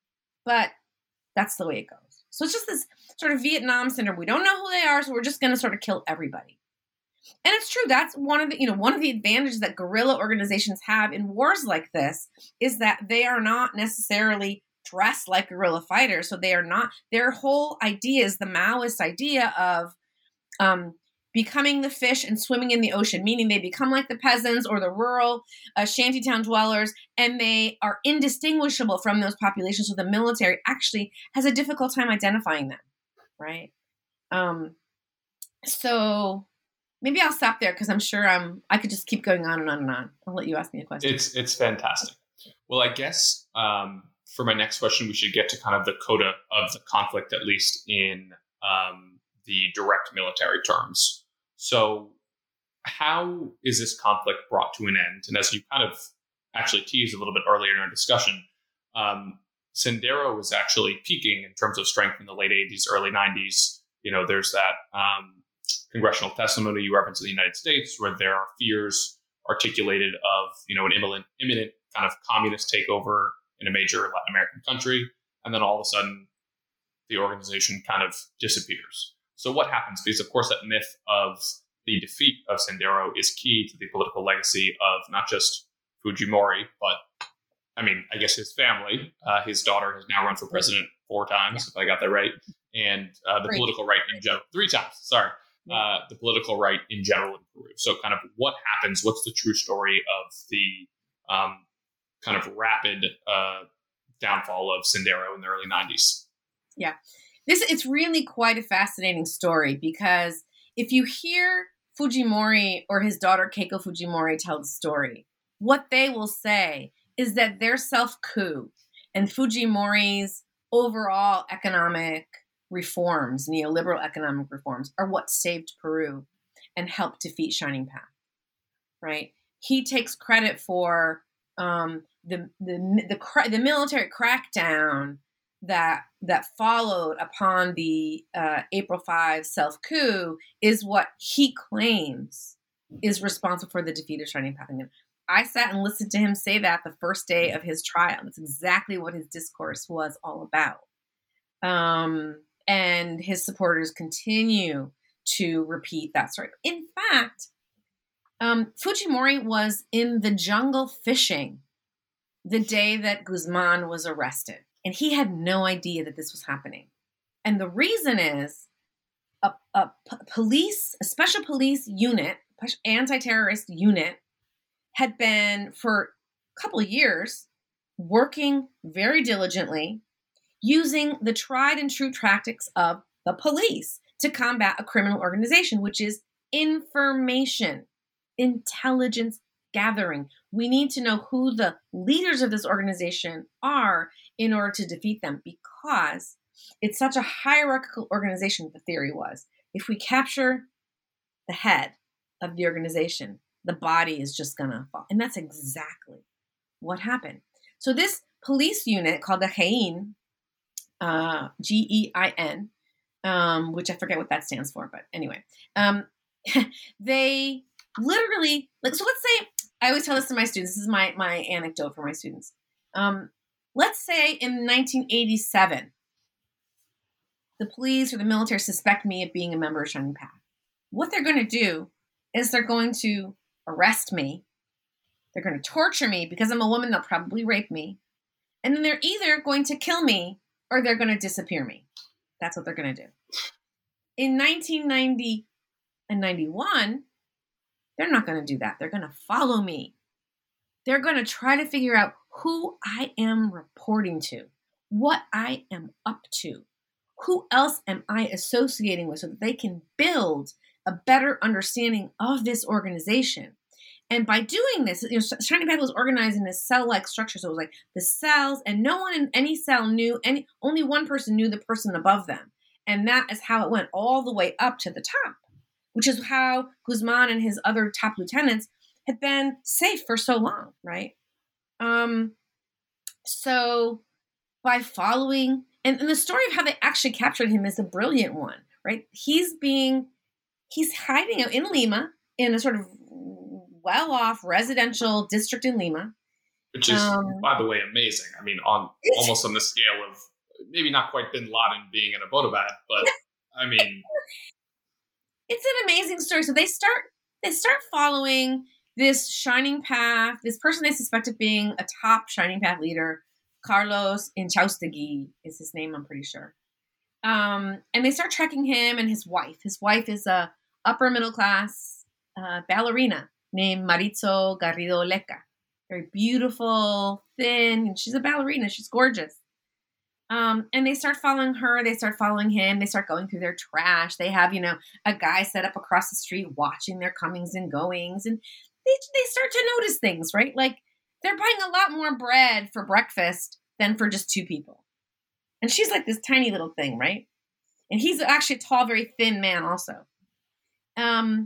but that's the way it goes. So it's just this sort of Vietnam syndrome. We don't know who they are, so we're just going to sort of kill everybody. And it's true. That's one of the, you know, one of the advantages that guerrilla organizations have in wars like this is that they are not necessarily dressed like guerrilla fighters. So they are not, their whole idea is the Maoist idea of um, becoming the fish and swimming in the ocean, meaning they become like the peasants or the rural uh, shantytown dwellers, and they are indistinguishable from those populations. So the military actually has a difficult time identifying them, right? Um, so... Maybe I'll stop there because I'm sure I'm, I could just keep going on and on and on. I'll let you ask me a question. It's it's fantastic. Well, I guess um, for my next question, we should get to kind of the coda of the conflict, at least in um, the direct military terms. So how is this conflict brought to an end? And as you kind of actually teased a little bit earlier in our discussion, um, Sendero was actually peaking in terms of strength in the late eighties, early nineties. You know, there's that um, congressional testimony you referenced in the United States where there are fears articulated of, you know, an imminent, imminent kind of communist takeover in a major Latin American country. And then all of a sudden, the organization kind of disappears. So what happens? Because, of course, that myth of the defeat of Sendero is key to the political legacy of not just Fujimori, but, I mean, I guess his family. Uh, his daughter has now run for president four times, yeah. if I got that right. And uh, the Three. political right in general. Three times, sorry. Yeah. Uh, the political right in general in Peru. So kind of what happens? What's the true story of the um, kind of rapid uh, downfall of Sendero in the early nineties? Yeah. This it's really quite a fascinating story because if you hear Fujimori or his daughter Keiko Fujimori tell the story, what they will say is that their self-coup and Fujimori's overall economic reforms, neoliberal economic reforms, are what saved Peru and helped defeat Shining Path, right? He takes credit for um, the, the, the, the military crackdown that that followed upon the uh, April fifth self-coup is what he claims is responsible for the defeat of Shining Path. And I sat and listened to him say that the first day of his trial. That's exactly what his discourse was all about. Um, and his supporters continue to repeat that story. In fact, um, Fujimori was in the jungle fishing the day that Guzman was arrested. And he had no idea that this was happening. And the reason is a, a p- police, a special police unit, anti-terrorist unit, had been for a couple of years working very diligently using the tried and true tactics of the police to combat a criminal organization, which is information, intelligence gathering. We need to know who the leaders of this organization are in order to defeat them, because it's such a hierarchical organization, the theory was. If we capture the head of the organization, the body is just going to fall. And that's exactly what happened. So this police unit called the Gein, uh, G E I N, um, which I forget what that stands for, but anyway, um, they literally, like, so let's say, I always tell this to my students, this is my, my anecdote for my students. Um, let's say in nineteen eighty-seven, the police or the military suspect me of being a member of Shining Path. What they're going to do is they're going to arrest me. They're going to torture me because I'm a woman. They'll probably rape me. And then they're either going to kill me or they're going to disappear me. That's what they're going to do. In nineteen ninety and ninety-one, they're not going to do that. They're going to follow me. They're going to try to figure out who I am reporting to, what I am up to, who else am I associating with, so that they can build a better understanding of this organization. And by doing this, you know, Shining Path was organized in a cell-like structure. So it was like the cells, and no one in any cell knew, any, only one person knew the person above them. And that is how it went all the way up to the top, which is how Guzman and his other top lieutenants had been safe for so long, right? Um, so by following, and, and the story of how they actually captured him is a brilliant one, right? He's being, he's hiding out in Lima in a sort of well-off residential district in Lima. Which is, um, by the way, amazing. I mean, on almost on the scale of, maybe not quite Bin Laden being in Abbottabad, but I mean... It's an amazing story. So they start they start following this Shining Path, this person they suspect of being a top Shining Path leader. Carlos Inchaustegui is his name, I'm pretty sure. Um, and they start tracking him and his wife. His wife is a upper middle class uh, ballerina named Maritzo Garrido Leca. Very beautiful, thin, and she's a ballerina. She's gorgeous. Um, and they start following her. They start following him. They start going through their trash. They have, you know, a guy set up across the street watching their comings and goings. And they they start to notice things, right? Like they're buying a lot more bread for breakfast than for just two people. And she's like this tiny little thing, right? And he's actually a tall, very thin man also. Um,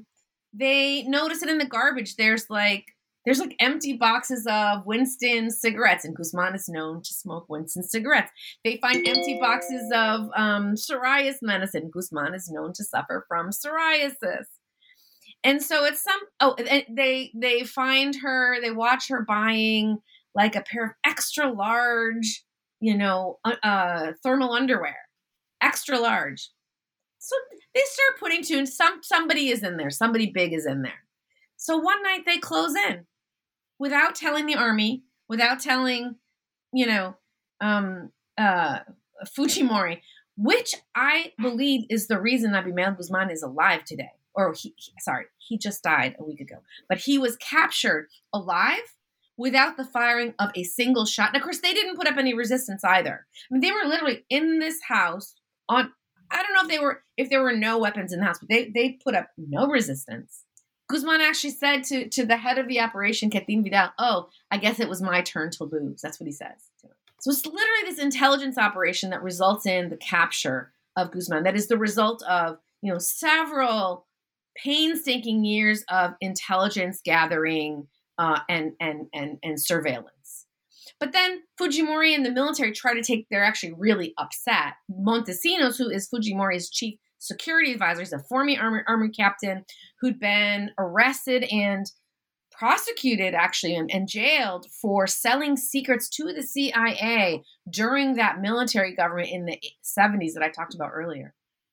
they notice it in the garbage. There's like there's like empty boxes of Winston cigarettes, and Guzman is known to smoke Winston cigarettes. They find empty boxes of um, psoriasis medicine. Guzman is known to suffer from psoriasis. And so it's some, oh, and they, they find her, they watch her buying like a pair of extra large, you know, uh, thermal underwear, extra large. So they start putting two, some, somebody is in there, somebody big is in there. So one night they close in without telling the army, without telling, you know, um, uh, Fujimori, which I believe is the reason Abimael Guzman is alive today. Or he, he, sorry, he just died a week ago. But he was captured alive without the firing of a single shot. And of course, they didn't put up any resistance either. I mean, they were literally in this house on, I don't know if they were, if there were no weapons in the house, but they, they put up no resistance. Guzman actually said to, to the head of the operation, Quetin Vidal, oh, I guess it was my turn to lose. That's what he says to him. So it's literally this intelligence operation that results in the capture of Guzman. That is the result of, you know, several painstaking years of intelligence gathering uh, and, and, and, and surveillance. But then Fujimori and the military try to take, they're actually really upset. Montesinos, who is Fujimori's chief security advisor, is a former army, army captain who'd been arrested and prosecuted actually and, and jailed for selling secrets to the C I A during that military government in the seventies that I talked about earlier.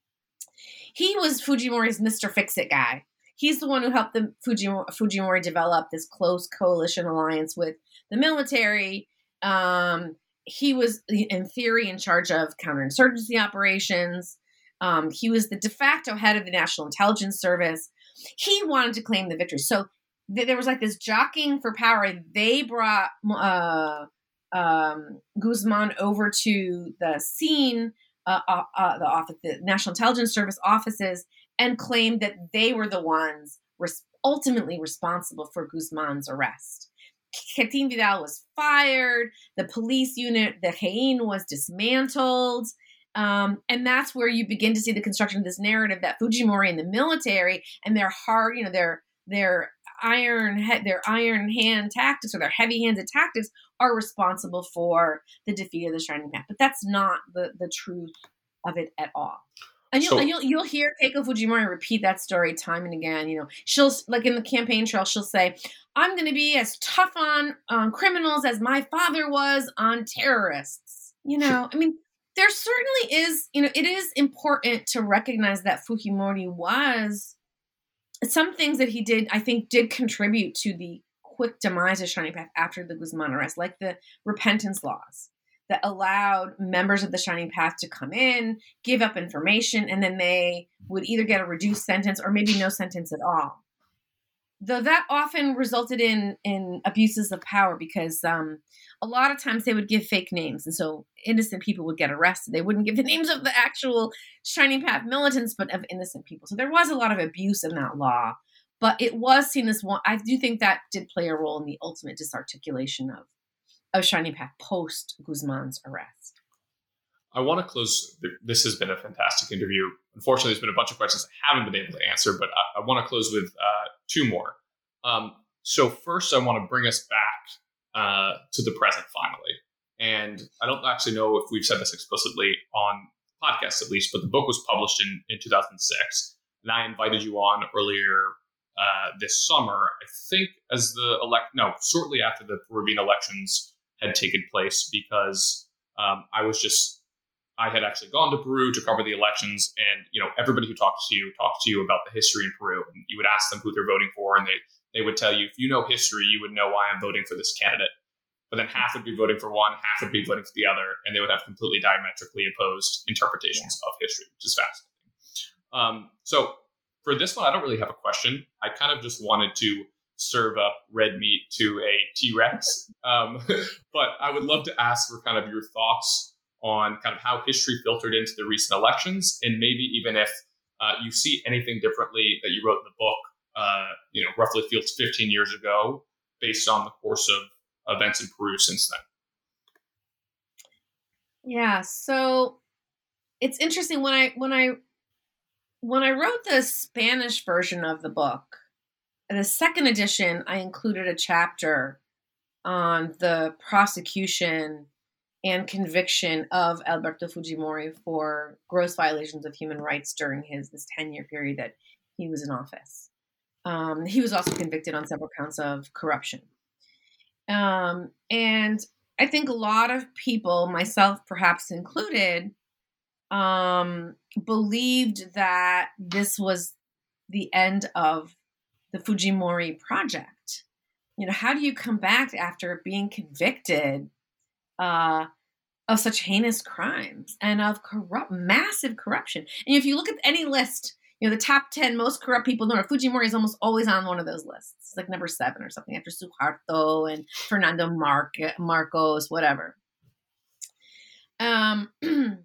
He was Fujimori's Mister Fix-It guy. He's the one who helped the Fujimori, Fujimori develop this close coalition alliance with the military. Um, he was, in theory, in charge of counterinsurgency operations. Um, he was the de facto head of the National Intelligence Service. He wanted to claim the victory. So th- there was like this jockeying for power. They brought uh, um, Guzman over to the scene, Uh, uh, uh, the office, the National Intelligence Service offices, and claimed that they were the ones res- ultimately responsible for Guzman's arrest. Quetin Vidal was fired. The police unit, the G E I N, was dismantled. Um, and that's where you begin to see the construction of this narrative that Fujimori and the military and their hard, you know, their their iron he- their iron hand tactics or their heavy-handed tactics are responsible for the defeat of the Shining Path. But that's not the, the truth of it at all. And you'll, So, you'll you'll hear Keiko Fujimori repeat that story time and again. You know, she'll, like in the campaign trail, she'll say, "I'm going to be as tough on um, criminals as my father was on terrorists." You know, I mean, there certainly is. You know, it is important to recognize that Fujimori was. Some things that he did, I think, did contribute to the quick demise of Shining Path after the Guzman arrest, like the repentance laws that allowed members of the Shining Path to come in, give up information, and then they would either get a reduced sentence or maybe no sentence at all. Though that often resulted in, in abuses of power because um, a lot of times they would give fake names. And so innocent people would get arrested. They wouldn't give the names of the actual Shining Path militants, but of innocent people. So there was a lot of abuse in that law. But it was seen as one, I do think that did play a role in the ultimate disarticulation of, of Shining Path post Guzman's arrest. I want to close. This has been a fantastic interview. Unfortunately, there's been a bunch of questions I haven't been able to answer, but I, I want to close with uh, two more. Um, so first, I want to bring us back uh, to the present finally. And I don't actually know if we've said this explicitly on podcasts at least, but the book was published in, in two thousand six. And I invited you on earlier uh, this summer, I think as the elect, no, shortly after the Peruvian elections had taken place, because um, I was just, I had actually gone to Peru to cover the elections, and you know everybody who talks to you talks to you about the history in Peru, and you would ask them who they're voting for, and they they would tell you, if you know history, you would know why I'm voting for this candidate. But then half would be voting for one, half would be voting for the other, and they would have completely diametrically opposed interpretations yeah. of history, which is fascinating. Um, so for this one, I don't really have a question. I kind of just wanted to serve up red meat to a T-Rex, um, but I would love to ask for kind of your thoughts on kind of how history filtered into the recent elections, and maybe even if uh, you see anything differently that you wrote in the book, uh, you know, roughly feels fifteen years ago, based on the course of events in Peru since then. Yeah, so it's interesting when I when I when I wrote the Spanish version of the book, in the second edition, I included a chapter on the prosecution and conviction of Alberto Fujimori for gross violations of human rights during his this ten-year period that he was in office. Um, he was also convicted on several counts of corruption. Um, and I think a lot of people, myself perhaps included, um, believed that this was the end of the Fujimori project. You know, how do you come back after being convicted uh, of such heinous crimes and of corrupt, massive corruption? And if you look at any list, you know, the top ten most corrupt people in the world, Fujimori is almost always on one of those lists. It's like number seven or something, after Suharto and Fernando Mar- Marcos, whatever. Um,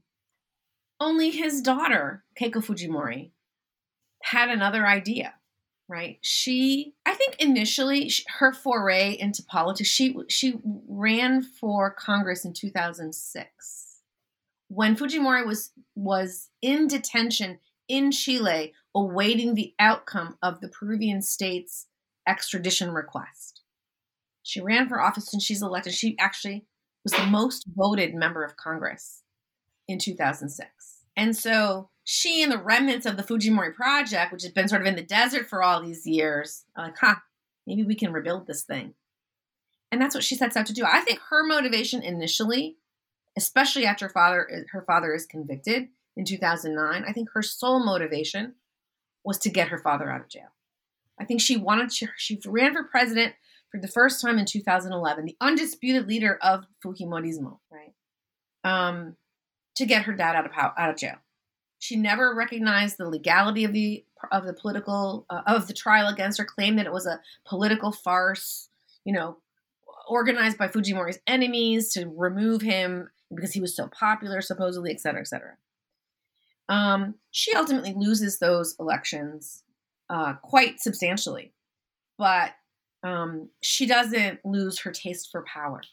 only his daughter, Keiko Fujimori, had another idea, right? She, I think initially, she, her foray into politics, she she ran for Congress in two thousand six. When Fujimori was was in detention in Chile, awaiting the outcome of the Peruvian state's extradition request. She ran for office and she's elected. She actually was the most voted member of Congress in two thousand six. And so she and the remnants of the Fujimori project, which has been sort of in the desert for all these years, are like, huh, maybe we can rebuild this thing. And that's what she sets out to do. I think her motivation initially, especially after her father, her father is convicted in two thousand nine, I think her sole motivation was to get her father out of jail. I think she wanted to, she ran for president for the first time in two thousand eleven, the undisputed leader of Fujimorismo, right? Um, to get her dad out of out of jail. She never recognized the legality of the of the political uh, of the trial against her, claimed that it was a political farce, you know, organized by Fujimori's enemies to remove him because he was so popular, supposedly, et cetera, et cetera. Um, she ultimately loses those elections uh, quite substantially, but um, she doesn't lose her taste for power.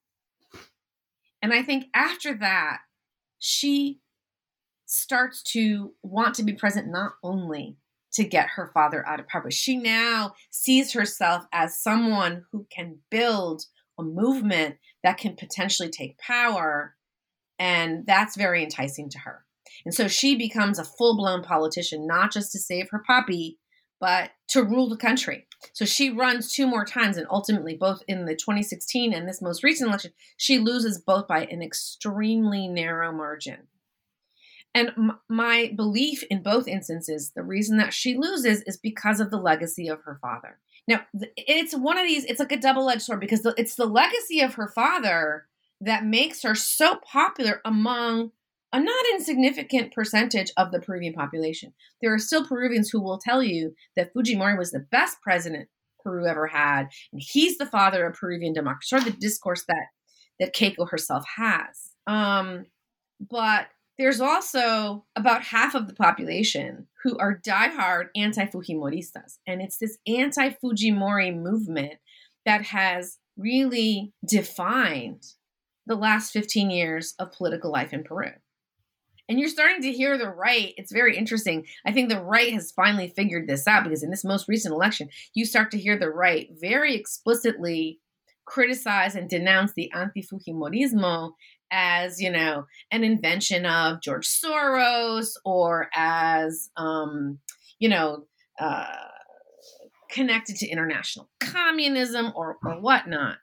And I think after that, she starts to want to be present not only to get her father out of power, but she now sees herself as someone who can build a movement that can potentially take power, and that's very enticing to her. And so she becomes a full-blown politician, not just to save her puppy, but to rule the country. So she runs two more times, and ultimately, both in the twenty sixteen and this most recent election, she loses both by an extremely narrow margin. And m- my belief in both instances, the reason that she loses is because of the legacy of her father. Now, it's one of these, it's like a double-edged sword, because the, it's the legacy of her father that makes her so popular among a not insignificant percentage of the Peruvian population. There are still Peruvians who will tell you that Fujimori was the best president Peru ever had, and he's the father of Peruvian democracy, sort of the discourse that, that Keiko herself has. Um, but there's also about half of the population who are diehard anti-Fujimoristas. And it's this anti-Fujimori movement that has really defined the last fifteen years of political life in Peru. And you're starting to hear the right. It's very interesting. I think the right has finally figured this out, because in this most recent election, you start to hear the right very explicitly criticize and denounce the anti-Fujimorismo as, you know, an invention of George Soros, or as, um, you know, uh, connected to international communism or, or whatnot.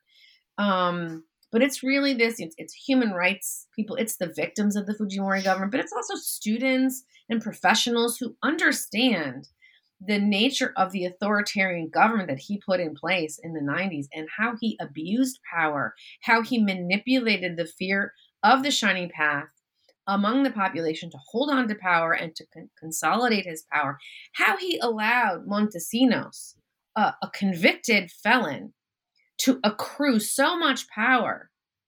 Um, but it's really this, it's, it's human rights people, it's the victims of the Fujimori government, but it's also students and professionals who understand the nature of the authoritarian government that he put in place in the nineties, and how he abused power, how he manipulated the fear of the shining path among the population to hold on to power and to con- consolidate his power, how he allowed Montesinos, uh, a convicted felon, to accrue so much power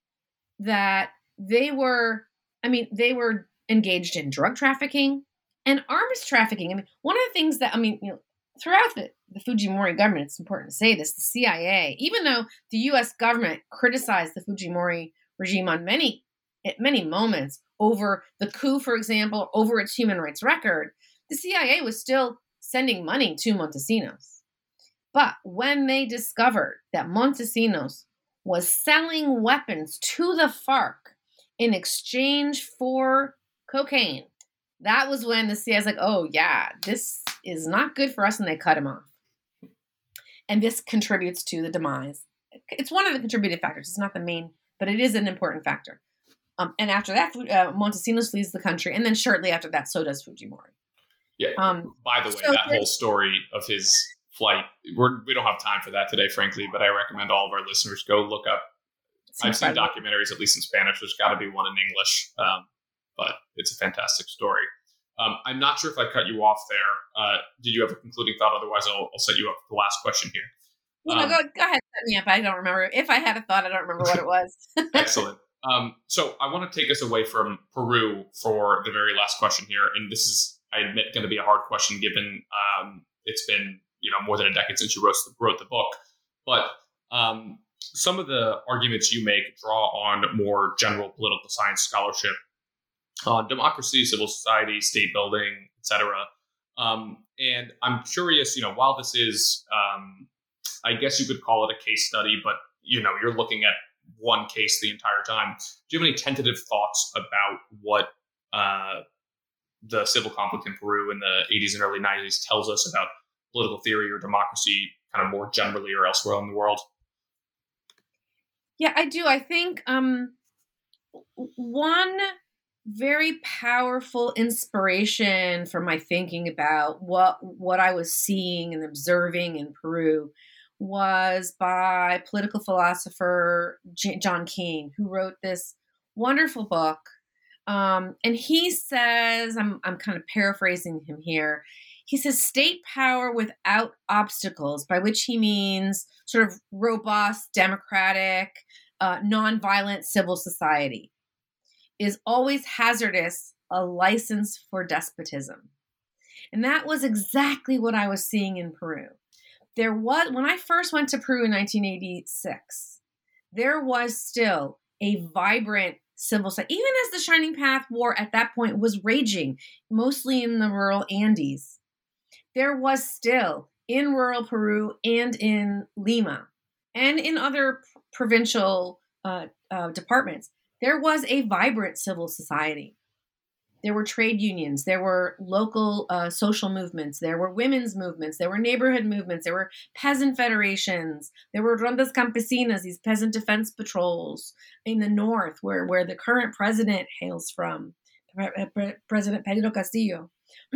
that they were, I mean, they were engaged in drug trafficking and arms trafficking. I mean, one of the things that, I mean, you know, throughout the, the Fujimori government, it's important to say this, the C I A, even though the U S government criticized the Fujimori regime on many, at many moments over the coup, for example, over its human rights record, the C I A was still sending money to Montesinos. But when they discovered that Montesinos was selling weapons to the FARC in exchange for cocaine, that was when the C I A was like, oh yeah, this is not good for us, and they cut him off. And this contributes to the demise. It's one of the contributing factors. It's not the main, but it is an important factor. Um, and after that, uh, Montesinos flees the country, and then shortly after that, so does Fujimori. Yeah. Um, By the way, so that whole story of his flight, we're, we don't have time for that today, frankly, but I recommend all of our listeners go look up. I've seen documentaries, at least in Spanish. There's got to be one in English, um, but it's a fantastic story. Um, I'm not sure if I cut you off there. Uh, did you have a concluding thought? Otherwise, I'll, I'll set you up for the last question here. You know, um, go, go ahead, set me up. I don't remember. If I had a thought, I don't remember what it was. Excellent. Um, so I want to take us away from Peru for the very last question here. And this is, I admit, going to be a hard question given um, it's been, you know, more than a decade since you wrote, wrote the book. But um, some of the arguments you make draw on more general political science scholarship on democracy, civil society, state building, et cetera. Um, and I'm curious, you know, while this is, um, I guess you could call it a case study, but, you know, you're looking at one case the entire time. Do you have any tentative thoughts about what uh, the civil conflict in Peru in the eighties and early nineties tells us about political theory or democracy kind of more generally or elsewhere in the world? Yeah, I do. I think um, one very powerful inspiration for my thinking about what what I was seeing and observing in Peru was by political philosopher J- John Keane, who wrote this wonderful book. Um, and he says, I'm I'm kind of paraphrasing him here. He says, state power without obstacles, by which he means sort of robust, democratic, uh, nonviolent civil society, is always hazardous, a license for despotism. And that was exactly what I was seeing in Peru. There was, when I first went to Peru in nineteen eighty-six, there was still a vibrant civil society, even as the Shining Path War at that point was raging, mostly in the rural Andes. There was still in rural Peru and in Lima and in other provincial uh, uh, departments, there was a vibrant civil society. There were trade unions, there were local uh, social movements, there were women's movements, there were neighborhood movements, there were peasant federations, there were rondas campesinas, these peasant defense patrols in the north, where, where the current president hails from, President Pedro Castillo.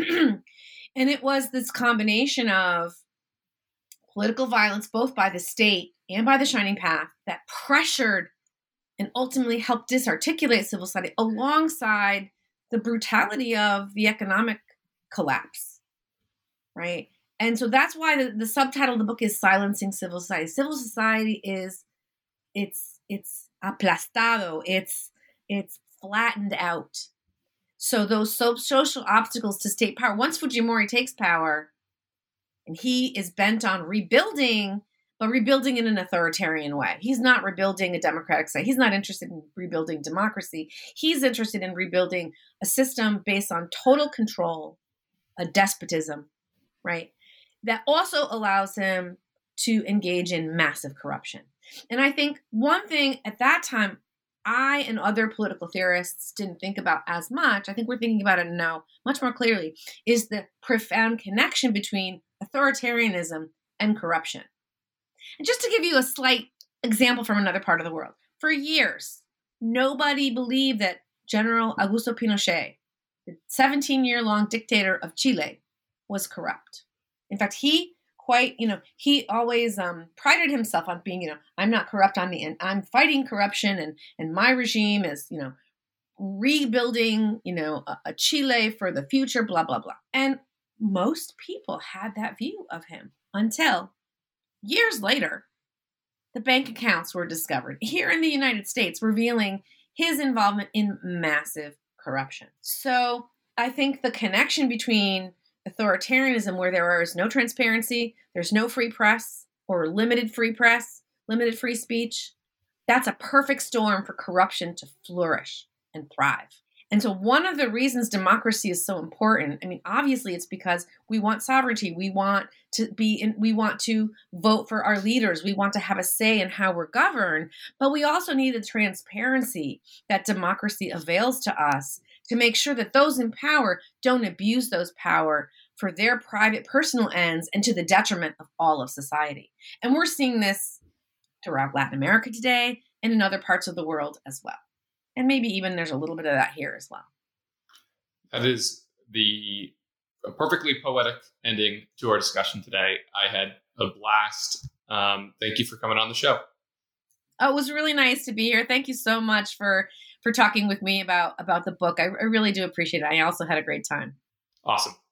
And it was this combination of political violence, both by the state and by the Shining Path, that pressured and ultimately helped disarticulate civil society alongside the brutality of the economic collapse, right? And so that's why the, the subtitle of the book is Silencing Civil Society. Civil society is, it's it's aplastado, it's it's flattened out. So those so, social obstacles to state power, once Fujimori takes power, and he is bent on rebuilding, but rebuilding in an authoritarian way. He's not rebuilding a democratic state. He's not interested in rebuilding democracy. He's interested in rebuilding a system based on total control, a despotism, right? That also allows him to engage in massive corruption. And I think one thing at that time, I and other political theorists didn't think about as much, I think we're thinking about it now much more clearly, is the profound connection between authoritarianism and corruption. And just to give you a slight example from another part of the world, for years, nobody believed that General Augusto Pinochet, the seventeen-year-long dictator of Chile, was corrupt. In fact, he quite, you know, he always um, prided himself on being, you know, I'm not corrupt, I'm the, and I'm fighting corruption, and and my regime is, you know, rebuilding, you know, a, a Chile for the future, blah, blah, blah. And most people had that view of him until years later, the bank accounts were discovered here in the United States, revealing his involvement in massive corruption. So I think the connection between authoritarianism, where there is no transparency, there's no free press or limited free press, limited free speech, that's a perfect storm for corruption to flourish and thrive. And so one of the reasons democracy is so important, I mean, obviously it's because we want sovereignty. We want to be in, we want to vote for our leaders. We want to have a say in how we're governed, but we also need the transparency that democracy avails to us to make sure that those in power don't abuse those power for their private personal ends and to the detriment of all of society. And we're seeing this throughout Latin America today and in other parts of the world as well. And maybe even there's a little bit of that here as well. That is the a perfectly poetic ending to our discussion today. I had a blast. Um, thank you for coming on the show. Oh, it was really nice to be here. Thank you so much for for talking with me about, about the book. I, I really do appreciate it. I also had a great time. Awesome.